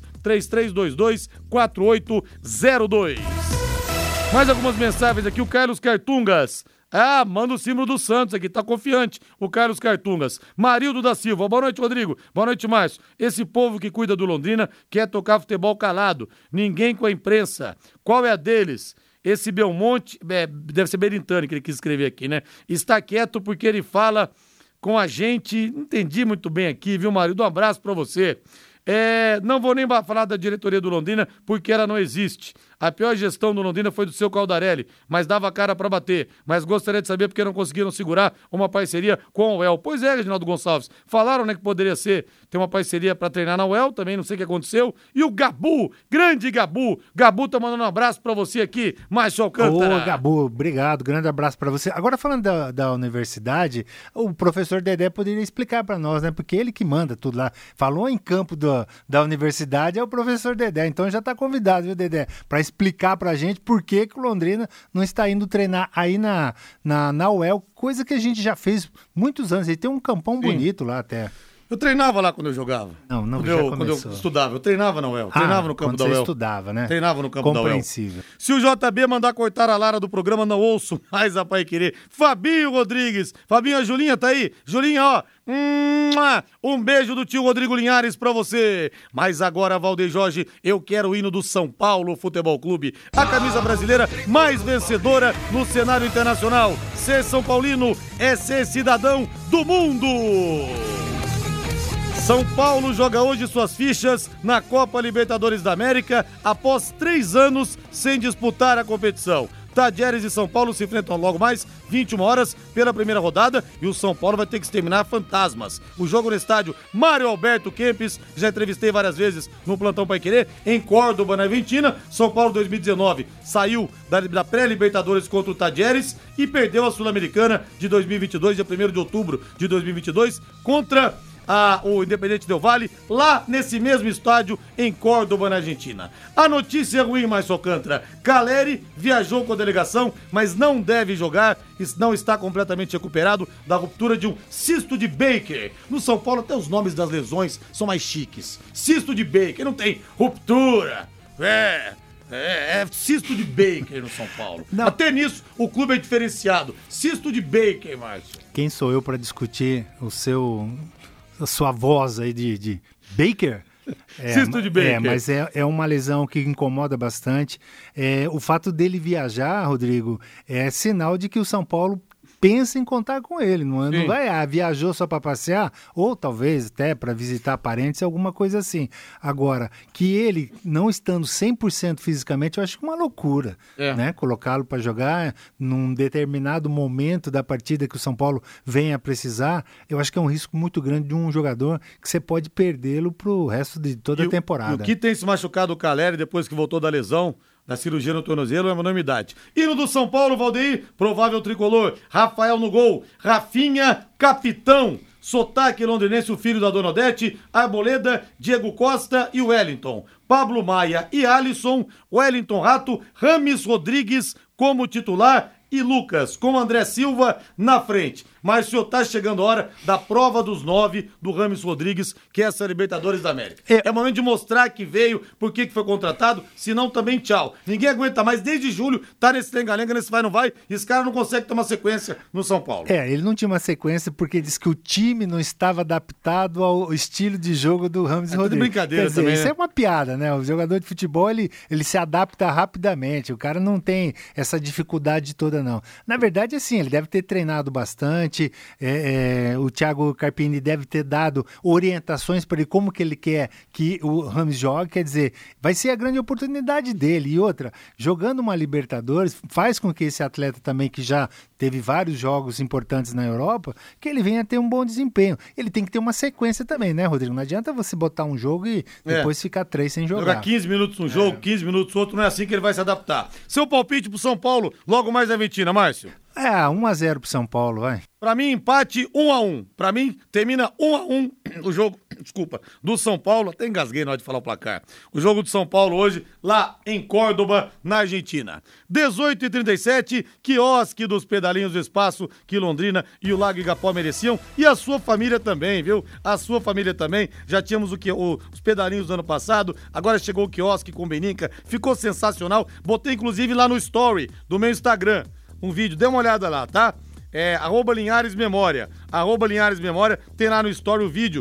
3322-4802. Mais algumas mensagens aqui, o Carlos Cartungas. Manda o símbolo do Santos aqui, tá confiante, o Carlos Cartungas. Marildo da Silva, boa noite, Rodrigo. Boa noite, Márcio. Esse povo que cuida do Londrina quer tocar futebol calado, ninguém com a imprensa. Qual é a deles? Esse Belmonte, deve ser Berintani que ele quis escrever aqui, né? Está quieto porque ele fala com a gente, entendi muito bem aqui, viu, Marildo? Um abraço pra você. Não vou nem falar da diretoria do Londrina, porque ela não existe. A pior gestão do Londrina foi do seu Caldarelli, mas dava cara pra bater. Mas gostaria de saber porque não conseguiram segurar uma parceria com a UEL. Pois é, Reginaldo Gonçalves. Falaram, né, que poderia ter uma parceria pra treinar na UEL, também não sei o que aconteceu. E o Gabu, grande Gabu. Gabu tá mandando um abraço pra você aqui, Márcio Alcântara. Ô, Gabu, obrigado, grande abraço pra você. Agora, falando da universidade, o professor Dedé poderia explicar pra nós, né, porque ele que manda tudo lá. Falou em campo da universidade, é o professor Dedé. Então já tá convidado, viu, Dedé, pra explicar pra gente por que o Londrina não está indo treinar aí na UEL, coisa que a gente já fez muitos anos. Ele tem um campão bonito lá até. Eu treinava lá quando eu jogava. Quando eu estudava. Eu treinava na UEL. Treinava no campo da UEL. Você estudava, né? Treinava no campo da UEL. Compreensível. Se o JB mandar cortar a Lara do programa, não ouço mais a Paiquerê. Fabinho Rodrigues. Fabinho, a Julinha tá aí? Julinha, ó. Um beijo do tio Rodrigo Linhares pra você. Mas agora, Valdeir Jorge, eu quero o hino do São Paulo Futebol Clube. A camisa brasileira mais vencedora no cenário internacional. Ser São Paulino é ser cidadão do mundo. São Paulo joga hoje suas fichas na Copa Libertadores da América após 3 anos sem disputar a competição. Tadieres e São Paulo se enfrentam logo mais 21 horas pela primeira rodada e o São Paulo vai ter que exterminar fantasmas. O jogo no estádio Mário Alberto Kempes, já entrevistei várias vezes no Plantão Paiquerê, em Córdoba, na Argentina. São Paulo 2019 saiu da pré-Libertadores contra o Tadieres e perdeu a Sul-Americana de 2022, dia 1º de outubro de 2022, contra o Independiente Del Valle, lá nesse mesmo estádio em Córdoba, na Argentina. A notícia ruim, Márcio Alcântara: Caleri viajou com a delegação, mas não deve jogar, não está completamente recuperado da ruptura de um cisto de Baker. No São Paulo até os nomes das lesões são mais chiques. Cisto de Baker, não tem ruptura. É cisto de Baker no São Paulo. Não. Até nisso o clube é diferenciado. Cisto de Baker, Márcio. Quem sou eu para discutir a sua voz aí de Baker? Cisto de Baker. Mas é uma lesão que incomoda bastante. O fato dele viajar, Rodrigo, é sinal de que o São Paulo pensa em contar com ele, não vai, viajou só para passear, ou talvez até para visitar parentes, alguma coisa assim. Agora, que ele, não estando 100% fisicamente, eu acho uma loucura, né? Colocá-lo para jogar num determinado momento da partida que o São Paulo venha a precisar, eu acho que é um risco muito grande de um jogador que você pode perdê-lo pro resto de toda a temporada. E o que tem se machucado o Caleri depois que voltou da lesão, da cirurgia no tornozelo, é uma enormidade. Hino do São Paulo, Valdeir, provável tricolor, Rafael no gol, Rafinha, capitão, sotaque londrinense, o filho da Dona Odete, Arboleda, Diego Costa e Wellington, Pablo Maia e Alisson, Wellington Rato, Rames Rodrigues como titular e Lucas com André Silva na frente. Mas, senhor, tá chegando a hora da prova dos 9 do Rames Rodrigues, que é essa Libertadores da América. É momento de mostrar que veio, por que foi contratado, senão também tchau. Ninguém aguenta mais, desde julho, tá nesse lenga-lenga, nesse vai não vai, e esse cara não consegue ter uma sequência no São Paulo. Ele não tinha uma sequência porque disse que o time não estava adaptado ao estilo de jogo do Rames Rodrigues. Tudo brincadeira também, isso é uma piada, né? O jogador de futebol, ele se adapta rapidamente, o cara não tem essa dificuldade toda, não. Na verdade, assim, ele deve ter treinado bastante, o Thiago Carpini deve ter dado orientações para ele como que ele quer que o Rames jogue, quer dizer, vai ser a grande oportunidade dele. E outra, jogando uma Libertadores, faz com que esse atleta também, que já teve vários jogos importantes na Europa, que ele venha ter um bom desempenho. Ele tem que ter uma sequência também, né, Rodrigo? Não adianta você botar um jogo e depois ficar 3 sem jogar. Jogar 15 minutos um jogo, 15 minutos outro, não é assim que ele vai se adaptar. Seu palpite pro São Paulo, logo mais na Argentina, Márcio? 1-0 pro São Paulo, vai. Pra mim, empate 1-1. Pra mim, termina 1-1 o jogo, do São Paulo. Até engasguei na hora de falar o placar. O jogo do São Paulo hoje, lá em Córdoba, na Argentina. 18h37, quiosque dos pedalinhos do espaço que Londrina e o Lago Igapó mereciam. E a sua família também, viu? A sua família também. Já tínhamos os pedalinhos do ano passado, agora chegou o quiosque com Benica. Ficou sensacional. Botei, inclusive, lá no story do meu Instagram um vídeo, dê uma olhada lá, tá? @Linhares Memória. @Linhares Memória, tem lá no story o vídeo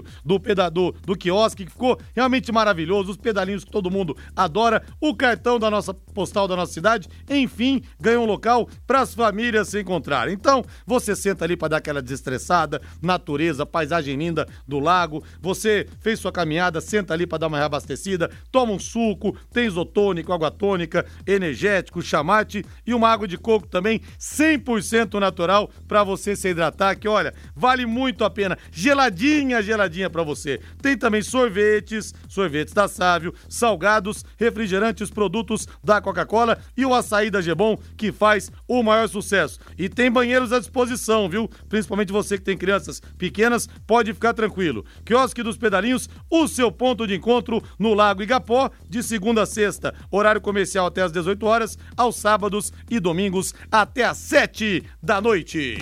do quiosque, que ficou realmente maravilhoso, os pedalinhos que todo mundo adora, o cartão da nossa postal da nossa cidade, enfim, ganha um local para as famílias se encontrarem. Então, você senta ali para dar aquela desestressada, natureza, paisagem linda do lago, você fez sua caminhada, senta ali para dar uma reabastecida, toma um suco, tem isotônico, água tônica, energético, chamate e uma água de coco também, 100% natural, para você se hidratar, que olha, vale muito a pena, geladinha para você. Tem também sorvetes da Sávio, salgados, refrigerantes, produtos da Coca-Cola e o açaí da Gebon, que faz o maior sucesso. E tem banheiros à disposição, viu? Principalmente você que tem crianças pequenas, pode ficar tranquilo. Quiosque dos Pedalinhos, o seu ponto de encontro no Lago Igapó, de segunda a sexta, horário comercial até às 18 horas, aos sábados e domingos até às 7 da noite.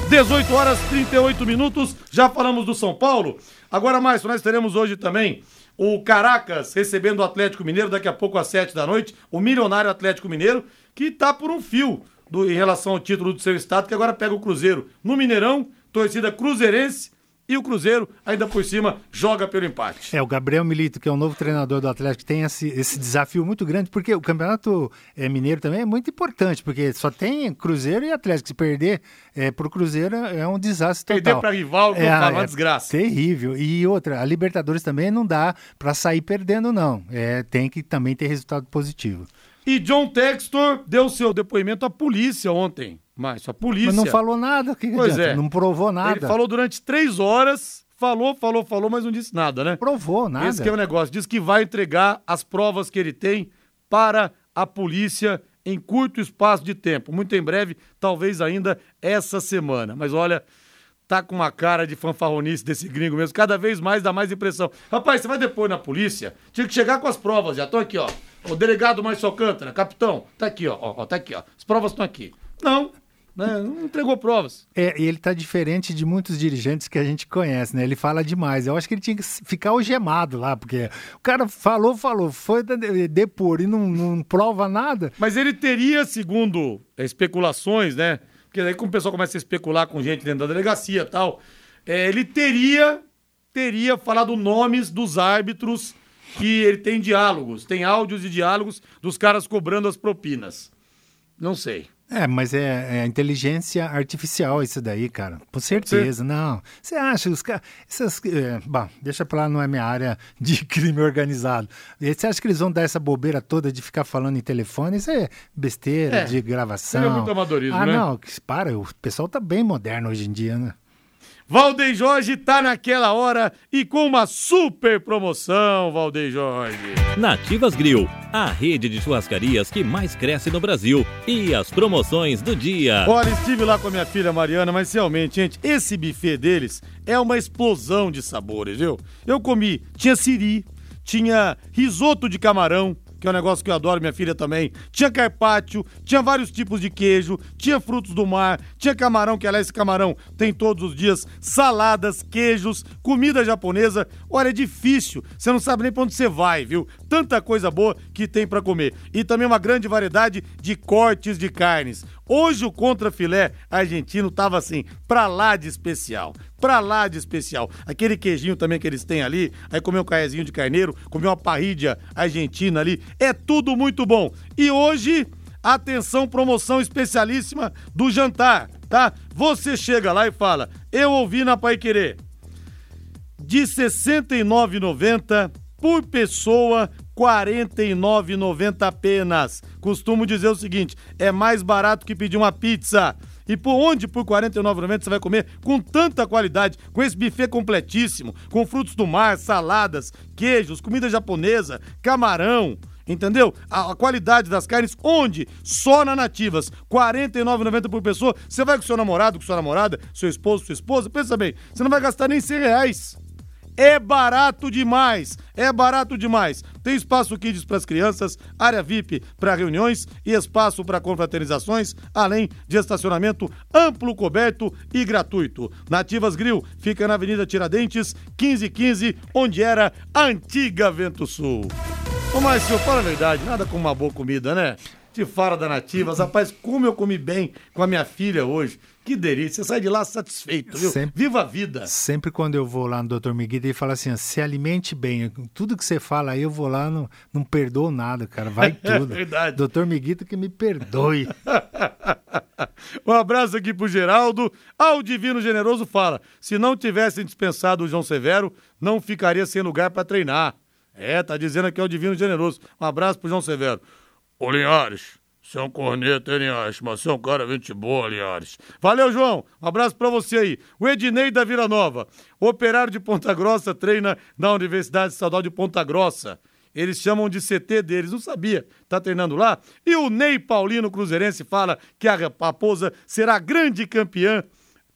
18h38, já falamos do São Paulo. Agora, Márcio, nós teremos hoje também o Caracas recebendo o Atlético Mineiro, daqui a pouco às 7 da noite, o milionário Atlético Mineiro, que tá por um fio em relação ao título do seu estado, que agora pega o Cruzeiro no Mineirão, torcida cruzeirense, e o Cruzeiro, ainda por cima, joga pelo empate. O Gabriel Milito, que é o novo treinador do Atlético, tem esse desafio muito grande, porque o Campeonato Mineiro também é muito importante, porque só tem Cruzeiro e Atlético. Se perder pro Cruzeiro é um desastre total. Perder pra rival, uma desgraça. Terrível. E outra, a Libertadores também não dá pra sair perdendo, não. Tem que também ter resultado positivo. E John Textor deu seu depoimento à polícia ontem. Mas a polícia... Mas não falou nada, não provou nada. Ele falou durante 3 horas, falou, mas não disse nada, né? Provou nada. Esse que é o negócio, diz que vai entregar as provas que ele tem para a polícia em curto espaço de tempo, muito em breve, talvez ainda essa semana. Mas olha, tá com uma cara de fanfarronice desse gringo mesmo. Cada vez mais dá mais impressão. Rapaz, você vai depor na polícia, tinha que chegar com as provas já. Estão aqui, ó. O delegado Márcio Alcântara, capitão, tá aqui, ó. Tá aqui, ó. As provas estão aqui. Não entregou provas. E ele tá diferente de muitos dirigentes que a gente conhece, né? Ele fala demais. Eu acho que ele tinha que ficar algemado lá, porque o cara falou, foi depor e não prova nada. Mas ele teria, segundo especulações, né? Porque aí como o pessoal começa a especular com gente dentro da delegacia e tal, ele teria falado nomes dos árbitros que ele tem diálogos, tem áudios de diálogos dos caras cobrando as propinas. Não sei. Mas é inteligência artificial isso daí, cara. Com certeza, não. Você acha os caras... Bom, deixa pra lá, não é minha área de crime organizado. Você acha que eles vão dar essa bobeira toda de ficar falando em telefone? Isso é besteira de gravação. Seria muito amadorismo, né? Não, o pessoal tá bem moderno hoje em dia, né? Valdeir Jorge tá naquela hora e com uma super promoção, Valdeir Jorge. Nativas Grill, a rede de churrascarias que mais cresce no Brasil. E as promoções do dia. Olha, estive lá com a minha filha Mariana, mas realmente, gente, esse buffet deles é uma explosão de sabores, viu? Eu comi, tinha siri, tinha risoto de camarão, que é um negócio que eu adoro, minha filha também. Tinha carpaccio, tinha vários tipos de queijo, tinha frutos do mar, tinha camarão, que aliás esse camarão tem todos os dias, saladas, queijos, comida japonesa. Olha, é difícil, você não sabe nem pra onde você vai, viu? Tanta coisa boa que tem pra comer. E também uma grande variedade de cortes de carnes. Hoje o contrafilé argentino tava assim, pra lá de especial. Aquele queijinho também que eles têm ali, aí comer um carrezinho de carneiro, comer uma parrilha argentina ali, é tudo muito bom. E hoje, atenção, promoção especialíssima do jantar, tá? Você chega lá e fala, eu ouvi na Paiquerê, de R$ 69,90 por pessoa, R$ 49,90 apenas. Costumo dizer o seguinte, é mais barato que pedir uma pizza. E por onde por R$ 49,90 você vai comer com tanta qualidade, com esse buffet completíssimo, com frutos do mar, saladas, queijos, comida japonesa, camarão, entendeu? A qualidade das carnes, onde? Só na Nativas, R$ 49,90 por pessoa. Você vai com seu namorado, com sua namorada, seu esposo, sua esposa, pensa bem, você não vai gastar nem R$100. É barato demais. Tem espaço kids para as crianças, área VIP para reuniões e espaço para confraternizações, além de estacionamento amplo, coberto e gratuito. Nativas Grill fica na Avenida Tiradentes, 1515, onde era a antiga Vento Sul. Ô Márcio, fala a verdade, nada como uma boa comida, né? Te fala da Nativas, rapaz, como eu comi bem com a minha filha hoje. Que delícia, você sai de lá satisfeito, viu? Viva a vida! Sempre quando eu vou lá no Dr. Miguel, ele fala assim, se alimente bem, tudo que você fala aí eu vou lá, não perdoo nada, cara, vai tudo. É verdade. Dr. Miguel que me perdoe. Um abraço aqui pro Geraldo. O Divino Generoso fala, se não tivessem dispensado o João Severo, não ficaria sem lugar pra treinar. Tá dizendo aqui o Divino Generoso. Um abraço pro João Severo. Ô Linhares, você é um corneta, hein, Linhares? Mas você é um cara gente boa, Linhares. Valeu, João. Um abraço pra você aí. O Ednei da Vila Nova. O operário de Ponta Grossa treina na Universidade Estadual de Ponta Grossa. Eles chamam de CT deles, não sabia. Tá treinando lá. E o Ney Paulino Cruzeirense fala que a Raposa será grande campeã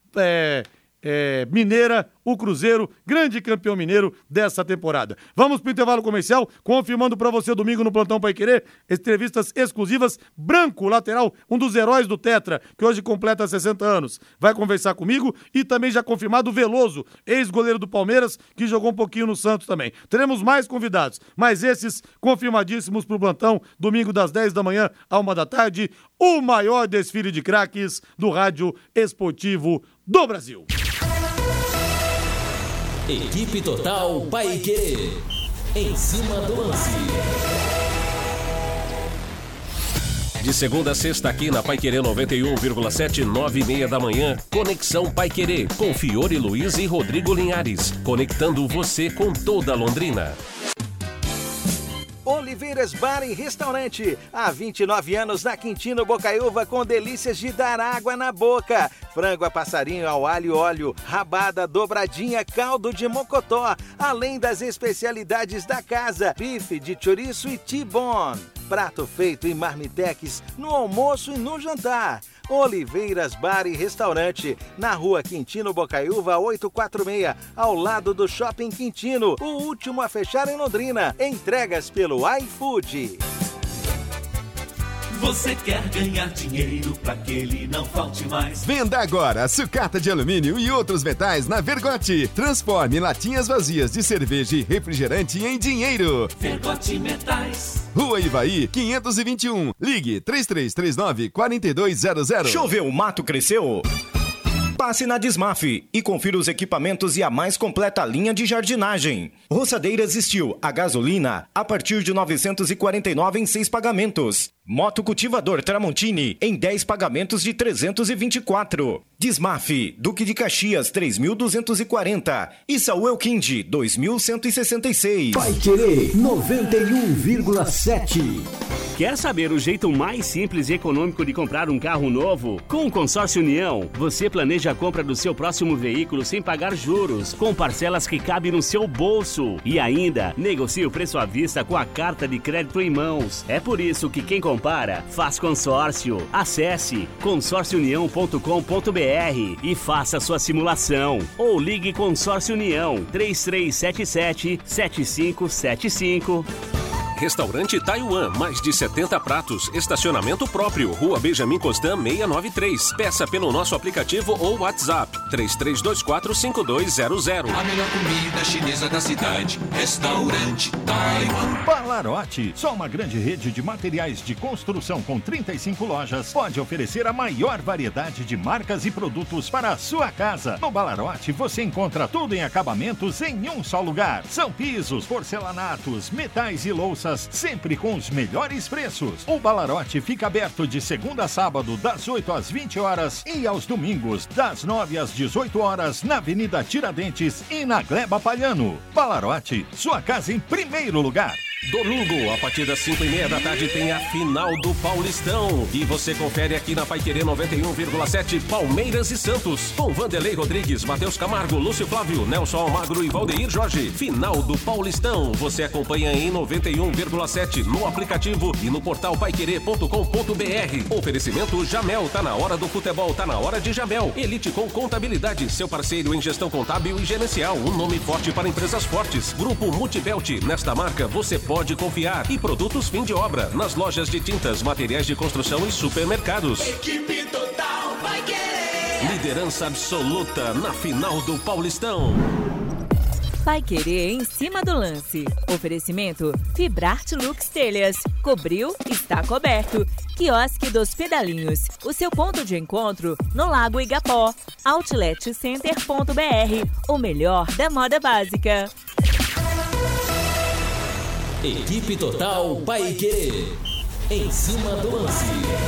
mineira, o Cruzeiro, grande campeão mineiro dessa temporada. Vamos pro intervalo comercial, confirmando pra você domingo no Plantão Paiquerê, entrevistas exclusivas, Branco, lateral, um dos heróis do Tetra, que hoje completa 60 anos, vai conversar comigo, e também já confirmado o Veloso, ex-goleiro do Palmeiras, que jogou um pouquinho no Santos também. Teremos mais convidados, mas esses confirmadíssimos pro Plantão, domingo das 10 da manhã à 1 da tarde, o maior desfile de craques do rádio esportivo do Brasil. Equipe Total Paiquerê, em cima do lance. De segunda a sexta aqui na Paiquerê 91,7, 9h30 da manhã, Conexão Paiquerê, com Fiore Luiz e Rodrigo Linhares, conectando você com toda Londrina. Oliveiras Bar e Restaurante, há 29 anos na Quintino Bocaiúva, com delícias de dar água na boca. Frango a passarinho ao alho e óleo, rabada, dobradinha, caldo de mocotó, além das especialidades da casa, bife de chouriço e T-bone. Prato feito em marmitex no almoço e no jantar. Oliveiras Bar e Restaurante, na rua Quintino Bocaiúva 846, ao lado do Shopping Quintino, o último a fechar em Londrina. Entregas pelo iFood. Você quer ganhar dinheiro pra que ele não falte mais? Venda agora sucata de alumínio e outros metais na Vergote. Transforme latinhas vazias de cerveja e refrigerante em dinheiro. Vergote Metais. Rua Ivaí, 521. Ligue 3339-4200. Choveu, mato cresceu? Passe na Desmaf e confira os equipamentos e a mais completa linha de jardinagem. Roçadeiras Steel a gasolina a partir de R$ 949 em 6 pagamentos. Moto cultivador Tramontini em 10 pagamentos de R$ 324. Desmaf, Duque de Caxias 3.240 e Saúl Quindi 2.166. Vai Querer 91,7. Quer saber o jeito mais simples e econômico de comprar um carro novo? Com o Consórcio União, você planeja a compra do seu próximo veículo sem pagar juros, com parcelas que cabem no seu bolso. E ainda, negocia o preço à vista com a carta de crédito em mãos. É por isso que quem compara, faz consórcio. Acesse consórciounião.com.br e faça sua simulação. Ou ligue Consórcio União 3377-7575. Restaurante Taiwan, mais de 70 pratos, estacionamento próprio, Rua Benjamin Constant 693. Peça pelo nosso aplicativo ou WhatsApp 33245200. A melhor comida chinesa da cidade, Restaurante Taiwan. Balarote, só uma grande rede de materiais de construção com 35 lojas, pode oferecer a maior variedade de marcas e produtos para a sua casa. No Balarote você encontra tudo em acabamentos em um só lugar. São pisos, porcelanatos, metais e louças, sempre com os melhores preços. O Balarote fica aberto de segunda a sábado, das 8 às 20 horas e aos domingos, das 9 às 18 horas, na Avenida Tiradentes e na Gleba Palhano. Balarote, sua casa em primeiro lugar. Domingo, a partir das 5:30 da tarde, tem a final do Paulistão. E você confere aqui na Pai Querer 91,7, Palmeiras e Santos. Com Vanderlei Rodrigues, Matheus Camargo, Lúcio Flávio, Nelson Almagro e Valdeir Jorge. Final do Paulistão. Você acompanha em 91,7 no aplicativo e no portal paiquerer.com.br. Oferecimento Jamel. Tá na hora do futebol, tá na hora de Jamel. Elite com Contabilidade, seu parceiro em gestão contábil e gerencial. Um nome forte para empresas fortes. Grupo Multibelt. Nesta marca, você pode confiar. E produtos fim de obra, nas lojas de tintas, materiais de construção e supermercados. Equipe total vai querer. Liderança absoluta na final do Paulistão. Vai Querer em cima do lance. Oferecimento Fibrarte Lux Telhas. Cobriu, está coberto. Quiosque dos Pedalinhos. O seu ponto de encontro no Lago Igapó. Outletcenter.br. O melhor da moda básica. Equipe Total Paiquerê. Em cima do lance.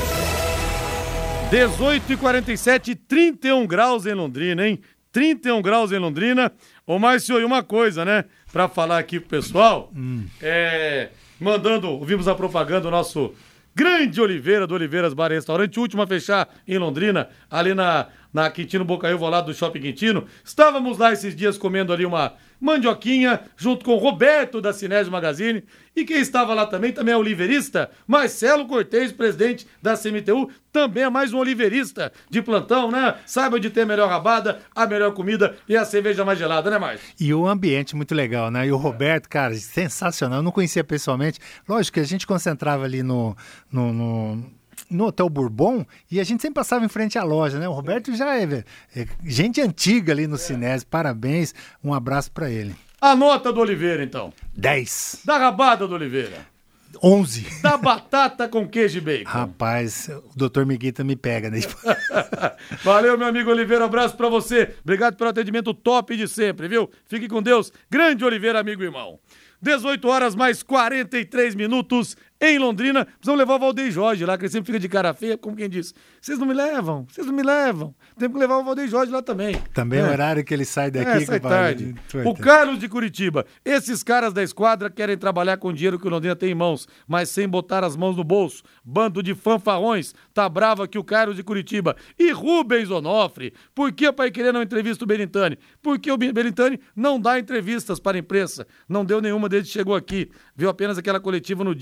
18h47, 31 graus em Londrina, hein? 31 graus em Londrina. Ô, Márcio, e uma coisa, né? Pra falar aqui pro pessoal. Ouvimos a propaganda do nosso grande Oliveira, do Oliveiras Bar e Restaurante, último a fechar em Londrina, ali na Quintino Bocaiúva, ao lado do Shopping Quintino. Estávamos lá esses dias comendo ali uma mandioquinha, junto com o Roberto da Cinésio Magazine. E quem estava lá também é oliveirista, Marcelo Cortez, presidente da CMTU, também é mais um oliveirista de plantão, né? Saiba de ter a melhor rabada, a melhor comida e a cerveja mais gelada, né, Márcio? E o ambiente muito legal, né? E o Roberto, cara, sensacional. Eu não conhecia pessoalmente. Lógico que a gente concentrava ali no Hotel Bourbon e a gente sempre passava em frente à loja, né? O Roberto já é gente antiga ali no Cinésio. Parabéns, um abraço pra ele. A nota do Oliveira, então. 10. Da rabada do Oliveira. 11. Da batata com queijo e bacon. Rapaz, o doutor Miguita me pega, né? Valeu, meu amigo Oliveira, abraço pra você. Obrigado pelo atendimento top de sempre, viu? Fique com Deus. Grande Oliveira, amigo e irmão. 18 horas mais 43 minutos em Londrina. Precisamos levar o Valdeir Jorge lá, que ele sempre fica de cara feia, como quem diz. Vocês não me levam. Temos que levar o Valdeir Jorge lá também. Também é o horário que ele sai daqui. Sai tarde. O Carlos de Curitiba. Esses caras da esquadra querem trabalhar com o dinheiro que o Londrina tem em mãos, mas sem botar as mãos no bolso. Bando de fanfarrões. Tá bravo aqui o Carlos de Curitiba. E Rubens Onofre. Por que o Paiquerê não entrevista o Belintani? Porque o Belintani não dá entrevistas para a imprensa. Não deu nenhuma desde que chegou aqui. Viu apenas aquela coletiva no dia ali da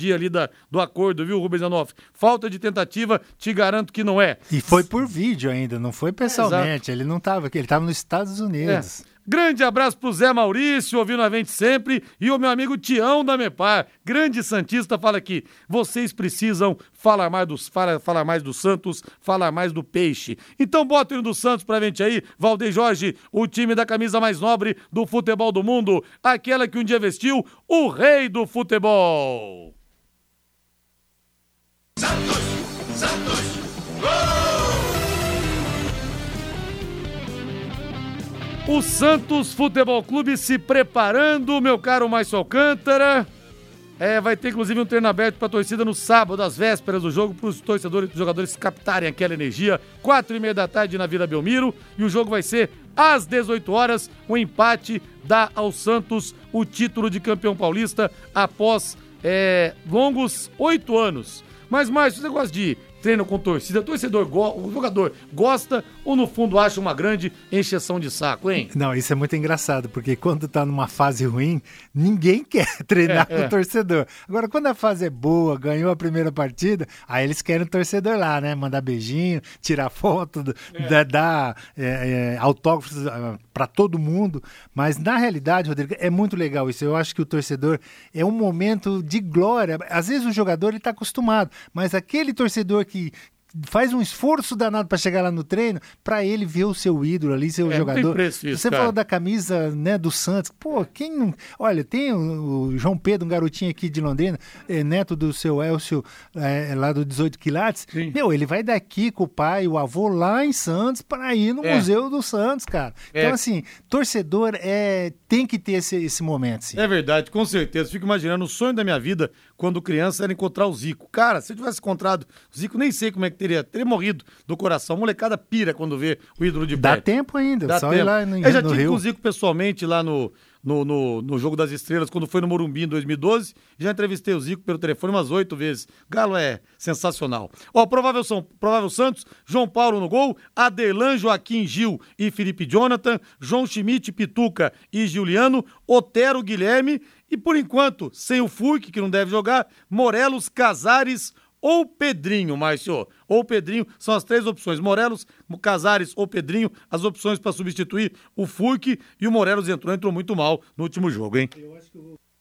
falta do acordo, viu, Rubens Anoff? Falta de tentativa, te garanto que não é. E foi por vídeo ainda, não foi pessoalmente. Ele não estava aqui, ele estava nos Estados Unidos. Grande abraço pro Zé Maurício, ouvindo a gente sempre, e o meu amigo Tião da Mepar, grande santista, fala aqui, vocês precisam falar mais do Santos, falar mais do Peixe. Então bota o hino do Santos pra gente aí, Valdeir Jorge, o time da camisa mais nobre do futebol do mundo, aquela que um dia vestiu o rei do futebol. Santos, gol! O Santos Futebol Clube se preparando, meu caro Márcio Alcântara. Vai ter inclusive um treino aberto para a torcida no sábado, às vésperas do jogo, para os torcedores e os jogadores captarem aquela energia. 4h30 da tarde na Vila Belmiro. E o jogo vai ser às 18 horas. O empate dá ao Santos o título de campeão paulista após longos 8 anos. Mas, Márcio, você gosta de treino com torcida? O jogador gosta ou no fundo acha uma grande encheção de saco, hein? Não, isso é muito engraçado, porque quando tá numa fase ruim, ninguém quer treinar com o torcedor. Agora, quando a fase é boa, ganhou a primeira partida, aí eles querem o torcedor lá, né? Mandar beijinho, tirar foto, dar autógrafos para todo mundo. Mas, na realidade, Rodrigo, é muito legal isso. Eu acho que o torcedor é um momento de glória. Às vezes o jogador ele tá acostumado, mas aquele torcedor que faz um esforço danado para chegar lá no treino, para ele ver o seu ídolo ali, seu jogador. Tem preço isso, você falou da camisa, né, do Santos. Pô, quem não... Olha, tem o João Pedro, um garotinho aqui de Londrina, neto do seu Elcio, lá do 18 quilates. Sim. Meu, ele vai daqui com o pai, o avô lá em Santos para ir no Museu do Santos, cara. Então, assim, torcedor tem que ter esse momento, sim. É verdade, com certeza. Fico imaginando, o sonho da minha vida, quando criança, era encontrar o Zico. Cara, se eu tivesse encontrado o Zico, nem sei como é que teria morrido do coração. A molecada pira quando vê o ídolo de perto. Dá tempo ainda, só ir lá no Rio. Eu já tive com o Zico pessoalmente lá no Jogo das Estrelas, quando foi no Morumbi em 2012. Já entrevistei o Zico pelo telefone umas 8 vezes. Galo é sensacional. Provável Santos, João Paulo no gol, Aderlan, Joaquim, Gil e Felipe Jonathan, João Schmidt, Pituca e Giuliano, Otero, Guilherme e, por enquanto, sem o Furque, que não deve jogar, Morelos, Casares ou Pedrinho, Márcio. Ou Pedrinho, são as 3 opções. Morelos, Casares ou Pedrinho, as opções para substituir o Furque. E o Morelos entrou muito mal no último jogo, hein? Eu acho que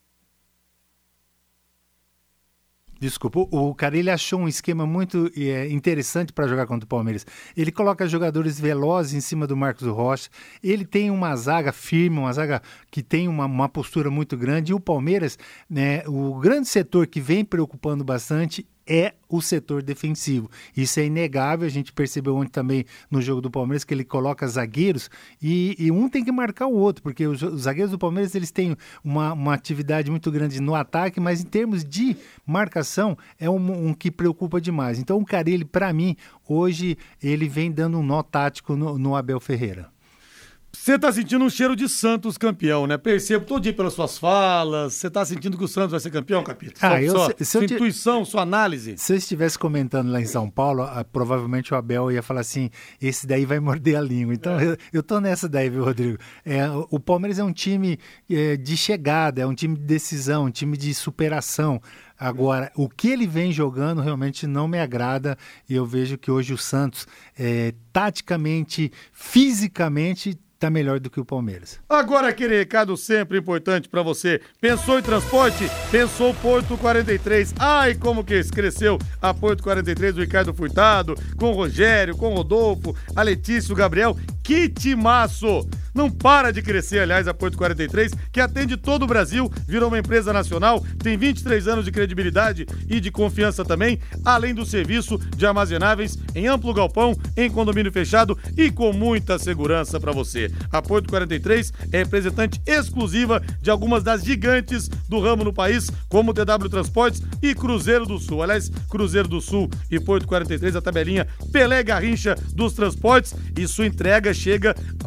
Desculpa, o Carille achou um esquema muito interessante para jogar contra o Palmeiras. Ele coloca jogadores velozes em cima do Marcos Rocha, ele tem uma zaga firme, uma zaga que tem uma postura muito grande, e o Palmeiras, né, o grande setor que vem preocupando bastante é o setor defensivo. Isso é inegável, a gente percebeu ontem também no jogo do Palmeiras que ele coloca zagueiros e um tem que marcar o outro, porque os zagueiros do Palmeiras eles têm uma atividade muito grande no ataque, mas em termos de marcação é um que preocupa demais. Então o Carille, para mim, hoje ele vem dando um nó tático no Abel Ferreira. Você tá sentindo um cheiro de Santos campeão, né? Percebo todo dia pelas suas falas. Você tá sentindo que o Santos vai ser campeão, Capito? Sua intuição, sua análise. Se eu estivesse comentando lá em São Paulo, provavelmente o Abel ia falar assim, esse daí vai morder a língua. Então, eu tô nessa daí, viu, Rodrigo? O Palmeiras é um time de chegada, é um time de decisão, um time de superação. Agora, o que ele vem jogando realmente não me agrada e eu vejo que hoje o Santos, taticamente, fisicamente, tá melhor do que o Palmeiras. Agora aquele recado sempre importante para você. Pensou em transporte? Pensou Porto 43. Ai, como que cresceu a Porto 43 do Ricardo Furtado, com o Rogério, com o Rodolfo, a Letícia, o Gabriel. Que timaço! Não para de crescer, aliás, a Porto 43, que atende todo o Brasil, virou uma empresa nacional, tem 23 anos de credibilidade e de confiança também, além do serviço de armazenáveis em amplo galpão, em condomínio fechado e com muita segurança para você. A Porto 43 é representante exclusiva de algumas das gigantes do ramo no país, como TW Transportes e Cruzeiro do Sul. Aliás, Cruzeiro do Sul e Porto 43, a tabelinha Pelé Garrincha dos transportes, e sua entrega chega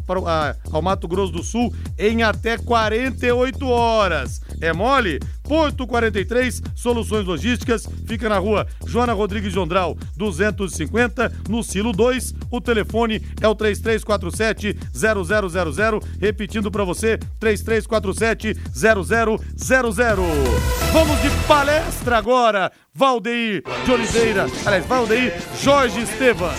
ao Mato Grosso do Sul em até 48 horas. É mole? Porto 43, Soluções Logísticas, fica na rua Joana Rodrigues de Ondral, 250, no Silo 2. O telefone é o 3347-0000, repetindo para você, 3347-0000. Vamos de palestra agora, Valdeir Jorge Estevam.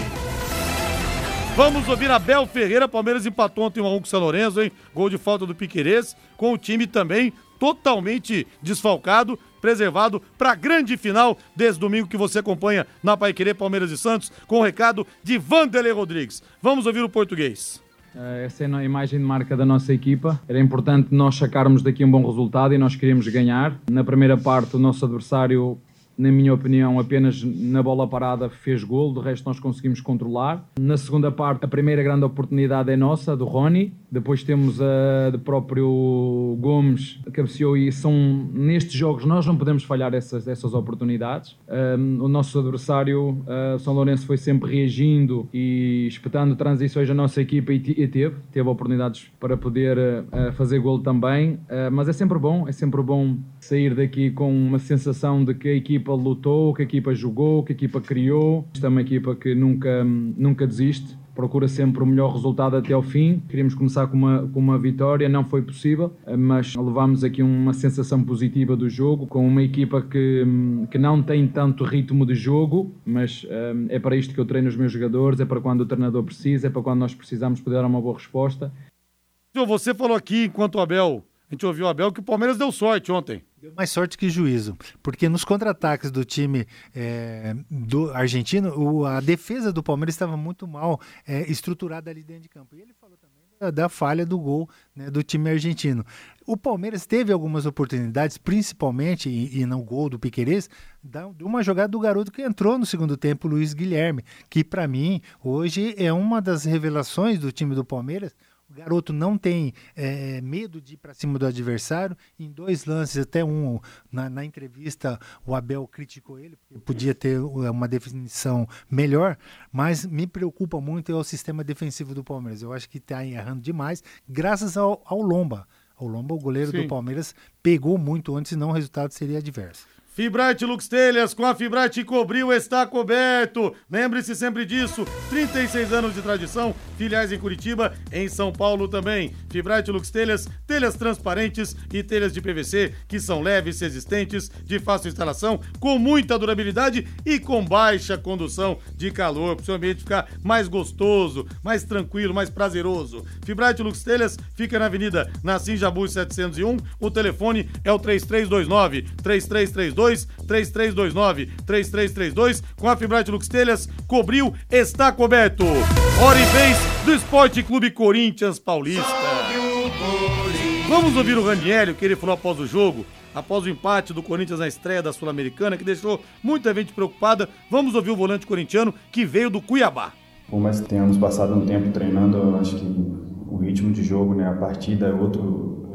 Vamos ouvir Abel Ferreira. Palmeiras empatou ontem 1-1 com o São Lourenço, hein? Gol de falta do Piquerez, com o time também totalmente desfalcado, preservado para a grande final desse domingo que você acompanha na Paiquerê Palmeiras e Santos, com o recado de Vanderlei Rodrigues. Vamos ouvir o português. Essa é a imagem de marca da nossa equipa. Era importante nós sacarmos daqui um bom resultado e nós queríamos ganhar. Na primeira parte, o nosso adversário, na minha opinião, apenas na bola parada fez golo, de resto nós conseguimos controlar. Na segunda parte, a primeira grande oportunidade é nossa, do Rony. Depois temos a do próprio Gomes, cabeceou, e nestes jogos nós não podemos falhar essas oportunidades. O nosso adversário, São Lourenço, foi sempre reagindo e espetando transições à nossa equipa e teve oportunidades para poder fazer golo também. Mas é sempre bom sair daqui com uma sensação de que a equipa lutou, que a equipa jogou, que a equipa criou. Esta é uma equipa que nunca desiste, procura sempre o melhor resultado até ao fim. Queríamos começar com uma vitória, não foi possível, mas levámos aqui uma sensação positiva do jogo, com uma equipa que não tem tanto ritmo de jogo, mas é para isto que eu treino os meus jogadores, é para quando o treinador precisa, é para quando nós precisamos poder dar uma boa resposta. Você falou aqui, enquanto o Abel, a gente ouviu o Abel, que o Palmeiras deu sorte ontem. Deu mais sorte que juízo, porque nos contra-ataques do time do argentino, a defesa do Palmeiras estava muito mal estruturada ali dentro de campo. E ele falou também da falha do gol, né, do time argentino. O Palmeiras teve algumas oportunidades, principalmente, e no gol do Piquerez, de uma jogada do garoto que entrou no segundo tempo, o Luiz Guilherme, que para mim hoje é uma das revelações do time do Palmeiras. O garoto não tem medo de ir para cima do adversário. Em 2 lances, até na entrevista, o Abel criticou ele, porque podia ter uma definição melhor, mas me preocupa muito o sistema defensivo do Palmeiras. Eu acho que está errando demais, graças ao Lomba. O Lomba, o goleiro do Palmeiras, pegou muito antes, senão o resultado seria adverso. Fibrate Lux Telhas, com a Fibrate cobriu, está coberto. Lembre-se sempre disso. 36 anos de tradição, filiais em Curitiba, em São Paulo também. Fibrate Lux Telhas, telhas transparentes e telhas de PVC que são leves, resistentes, de fácil instalação, com muita durabilidade e com baixa condução de calor, para o seu ambiente ficar mais gostoso, mais tranquilo, mais prazeroso. Fibrate Lux Telhas fica na Avenida Nassim Jabus 701. O telefone é o 3329-3332. 3329-3332. Com a Fibrate Lux Telhas, cobriu, está coberto. Hora e vez do Esporte Clube Corinthians Paulista. Vamos ouvir o Ranieri, o que ele falou após o jogo, após o empate do Corinthians na estreia da Sul-Americana, que deixou muita gente preocupada. Vamos ouvir o volante corintiano que veio do Cuiabá. Por mais que tenhamos passado um tempo treinando, eu acho que o ritmo de jogo, né, a partida é outro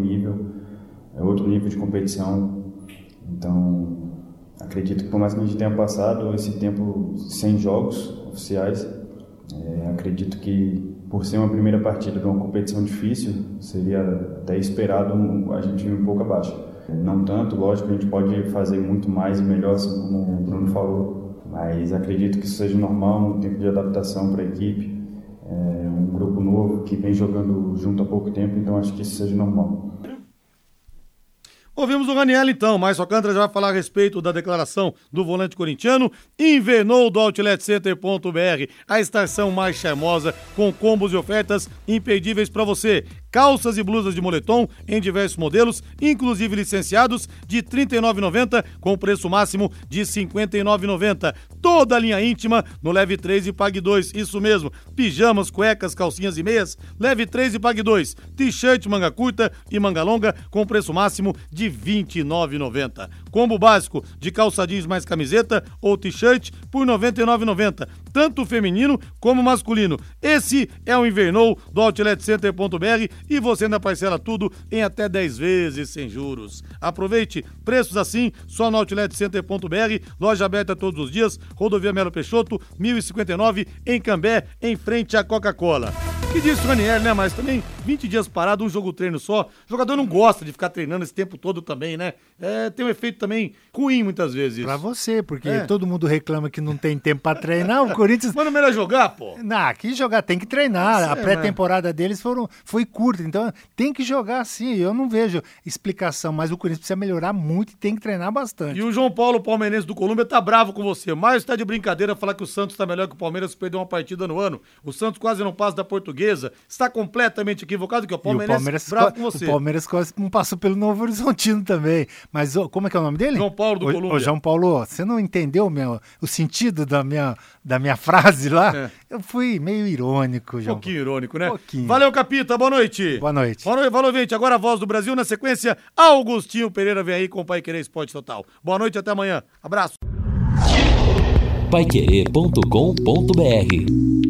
nível de competição. Então, acredito que por mais que a gente tenha passado esse tempo sem jogos oficiais, acredito que por ser uma primeira partida de uma competição difícil, seria até esperado a gente ir um pouco abaixo. Não tanto, lógico, a gente pode fazer muito mais e melhor, assim como o Bruno falou, mas acredito que isso seja normal, um tempo de adaptação para a equipe, um grupo novo que vem jogando junto há pouco tempo, então acho que isso seja normal. Ouvimos o Ranieri então, mas Alcântara já vai falar a respeito da declaração do volante corintiano. Invernou do OutletCenter.br, a estação mais charmosa, com combos e ofertas imperdíveis para você. Calças e blusas de moletom em diversos modelos, inclusive licenciados, de R$ 39,90 com preço máximo de R$ 59,90. Toda a linha íntima no Leve 3 e Pague 2, isso mesmo. Pijamas, cuecas, calcinhas e meias, Leve 3 e Pague 2. T-shirt manga curta e manga longa com preço máximo de R$ 29,90. Combo básico de calça jeans mais camiseta ou t-shirt por R$ 99,90. Tanto feminino como masculino. Esse é o Invernou do OutletCenter.br e você ainda parcela tudo em até 10 vezes sem juros. Aproveite preços assim só no OutletCenter.br, loja aberta todos os dias, Rodovia Melo Peixoto, 1059, em Cambé, em frente à Coca-Cola. Que disse o Ranieri, né? Mas também 20 dias parado, um jogo treino só. O jogador não gosta de ficar treinando esse tempo todo também, né? Tem um efeito também ruim muitas vezes. Pra você, porque todo mundo reclama que não tem tempo pra treinar. O Corinthians... Mas não é melhor jogar, pô? Não, que jogar, tem que treinar. A pré-temporada deles foi curta, então tem que jogar sim. Eu não vejo explicação, mas o Corinthians precisa melhorar muito e tem que treinar bastante. E o João Paulo, palmeirense do Colômbia, tá bravo com você. Mas tá de brincadeira falar que o Santos tá melhor que o Palmeiras, perdeu uma partida no ano. O Santos quase não passa da Portuguesa. Está completamente equivocado, que o Palmeirense bravo com você. O Palmeiras quase não passou pelo Novo Horizontino também. Mas como é que é o nome dele? João Paulo do Colômbia. Ô, João Paulo, você não entendeu o sentido da minha frase lá? Eu fui meio irônico, João. Um pouquinho irônico, né? Pouquinho. Valeu, Capita. Boa noite. Boa noite. Valeu, gente. Agora a Voz do Brasil. Na sequência, Augustinho Pereira vem aí com o Pai Querer Esporte Total. Boa noite, até amanhã. Abraço. paiquerê.com.br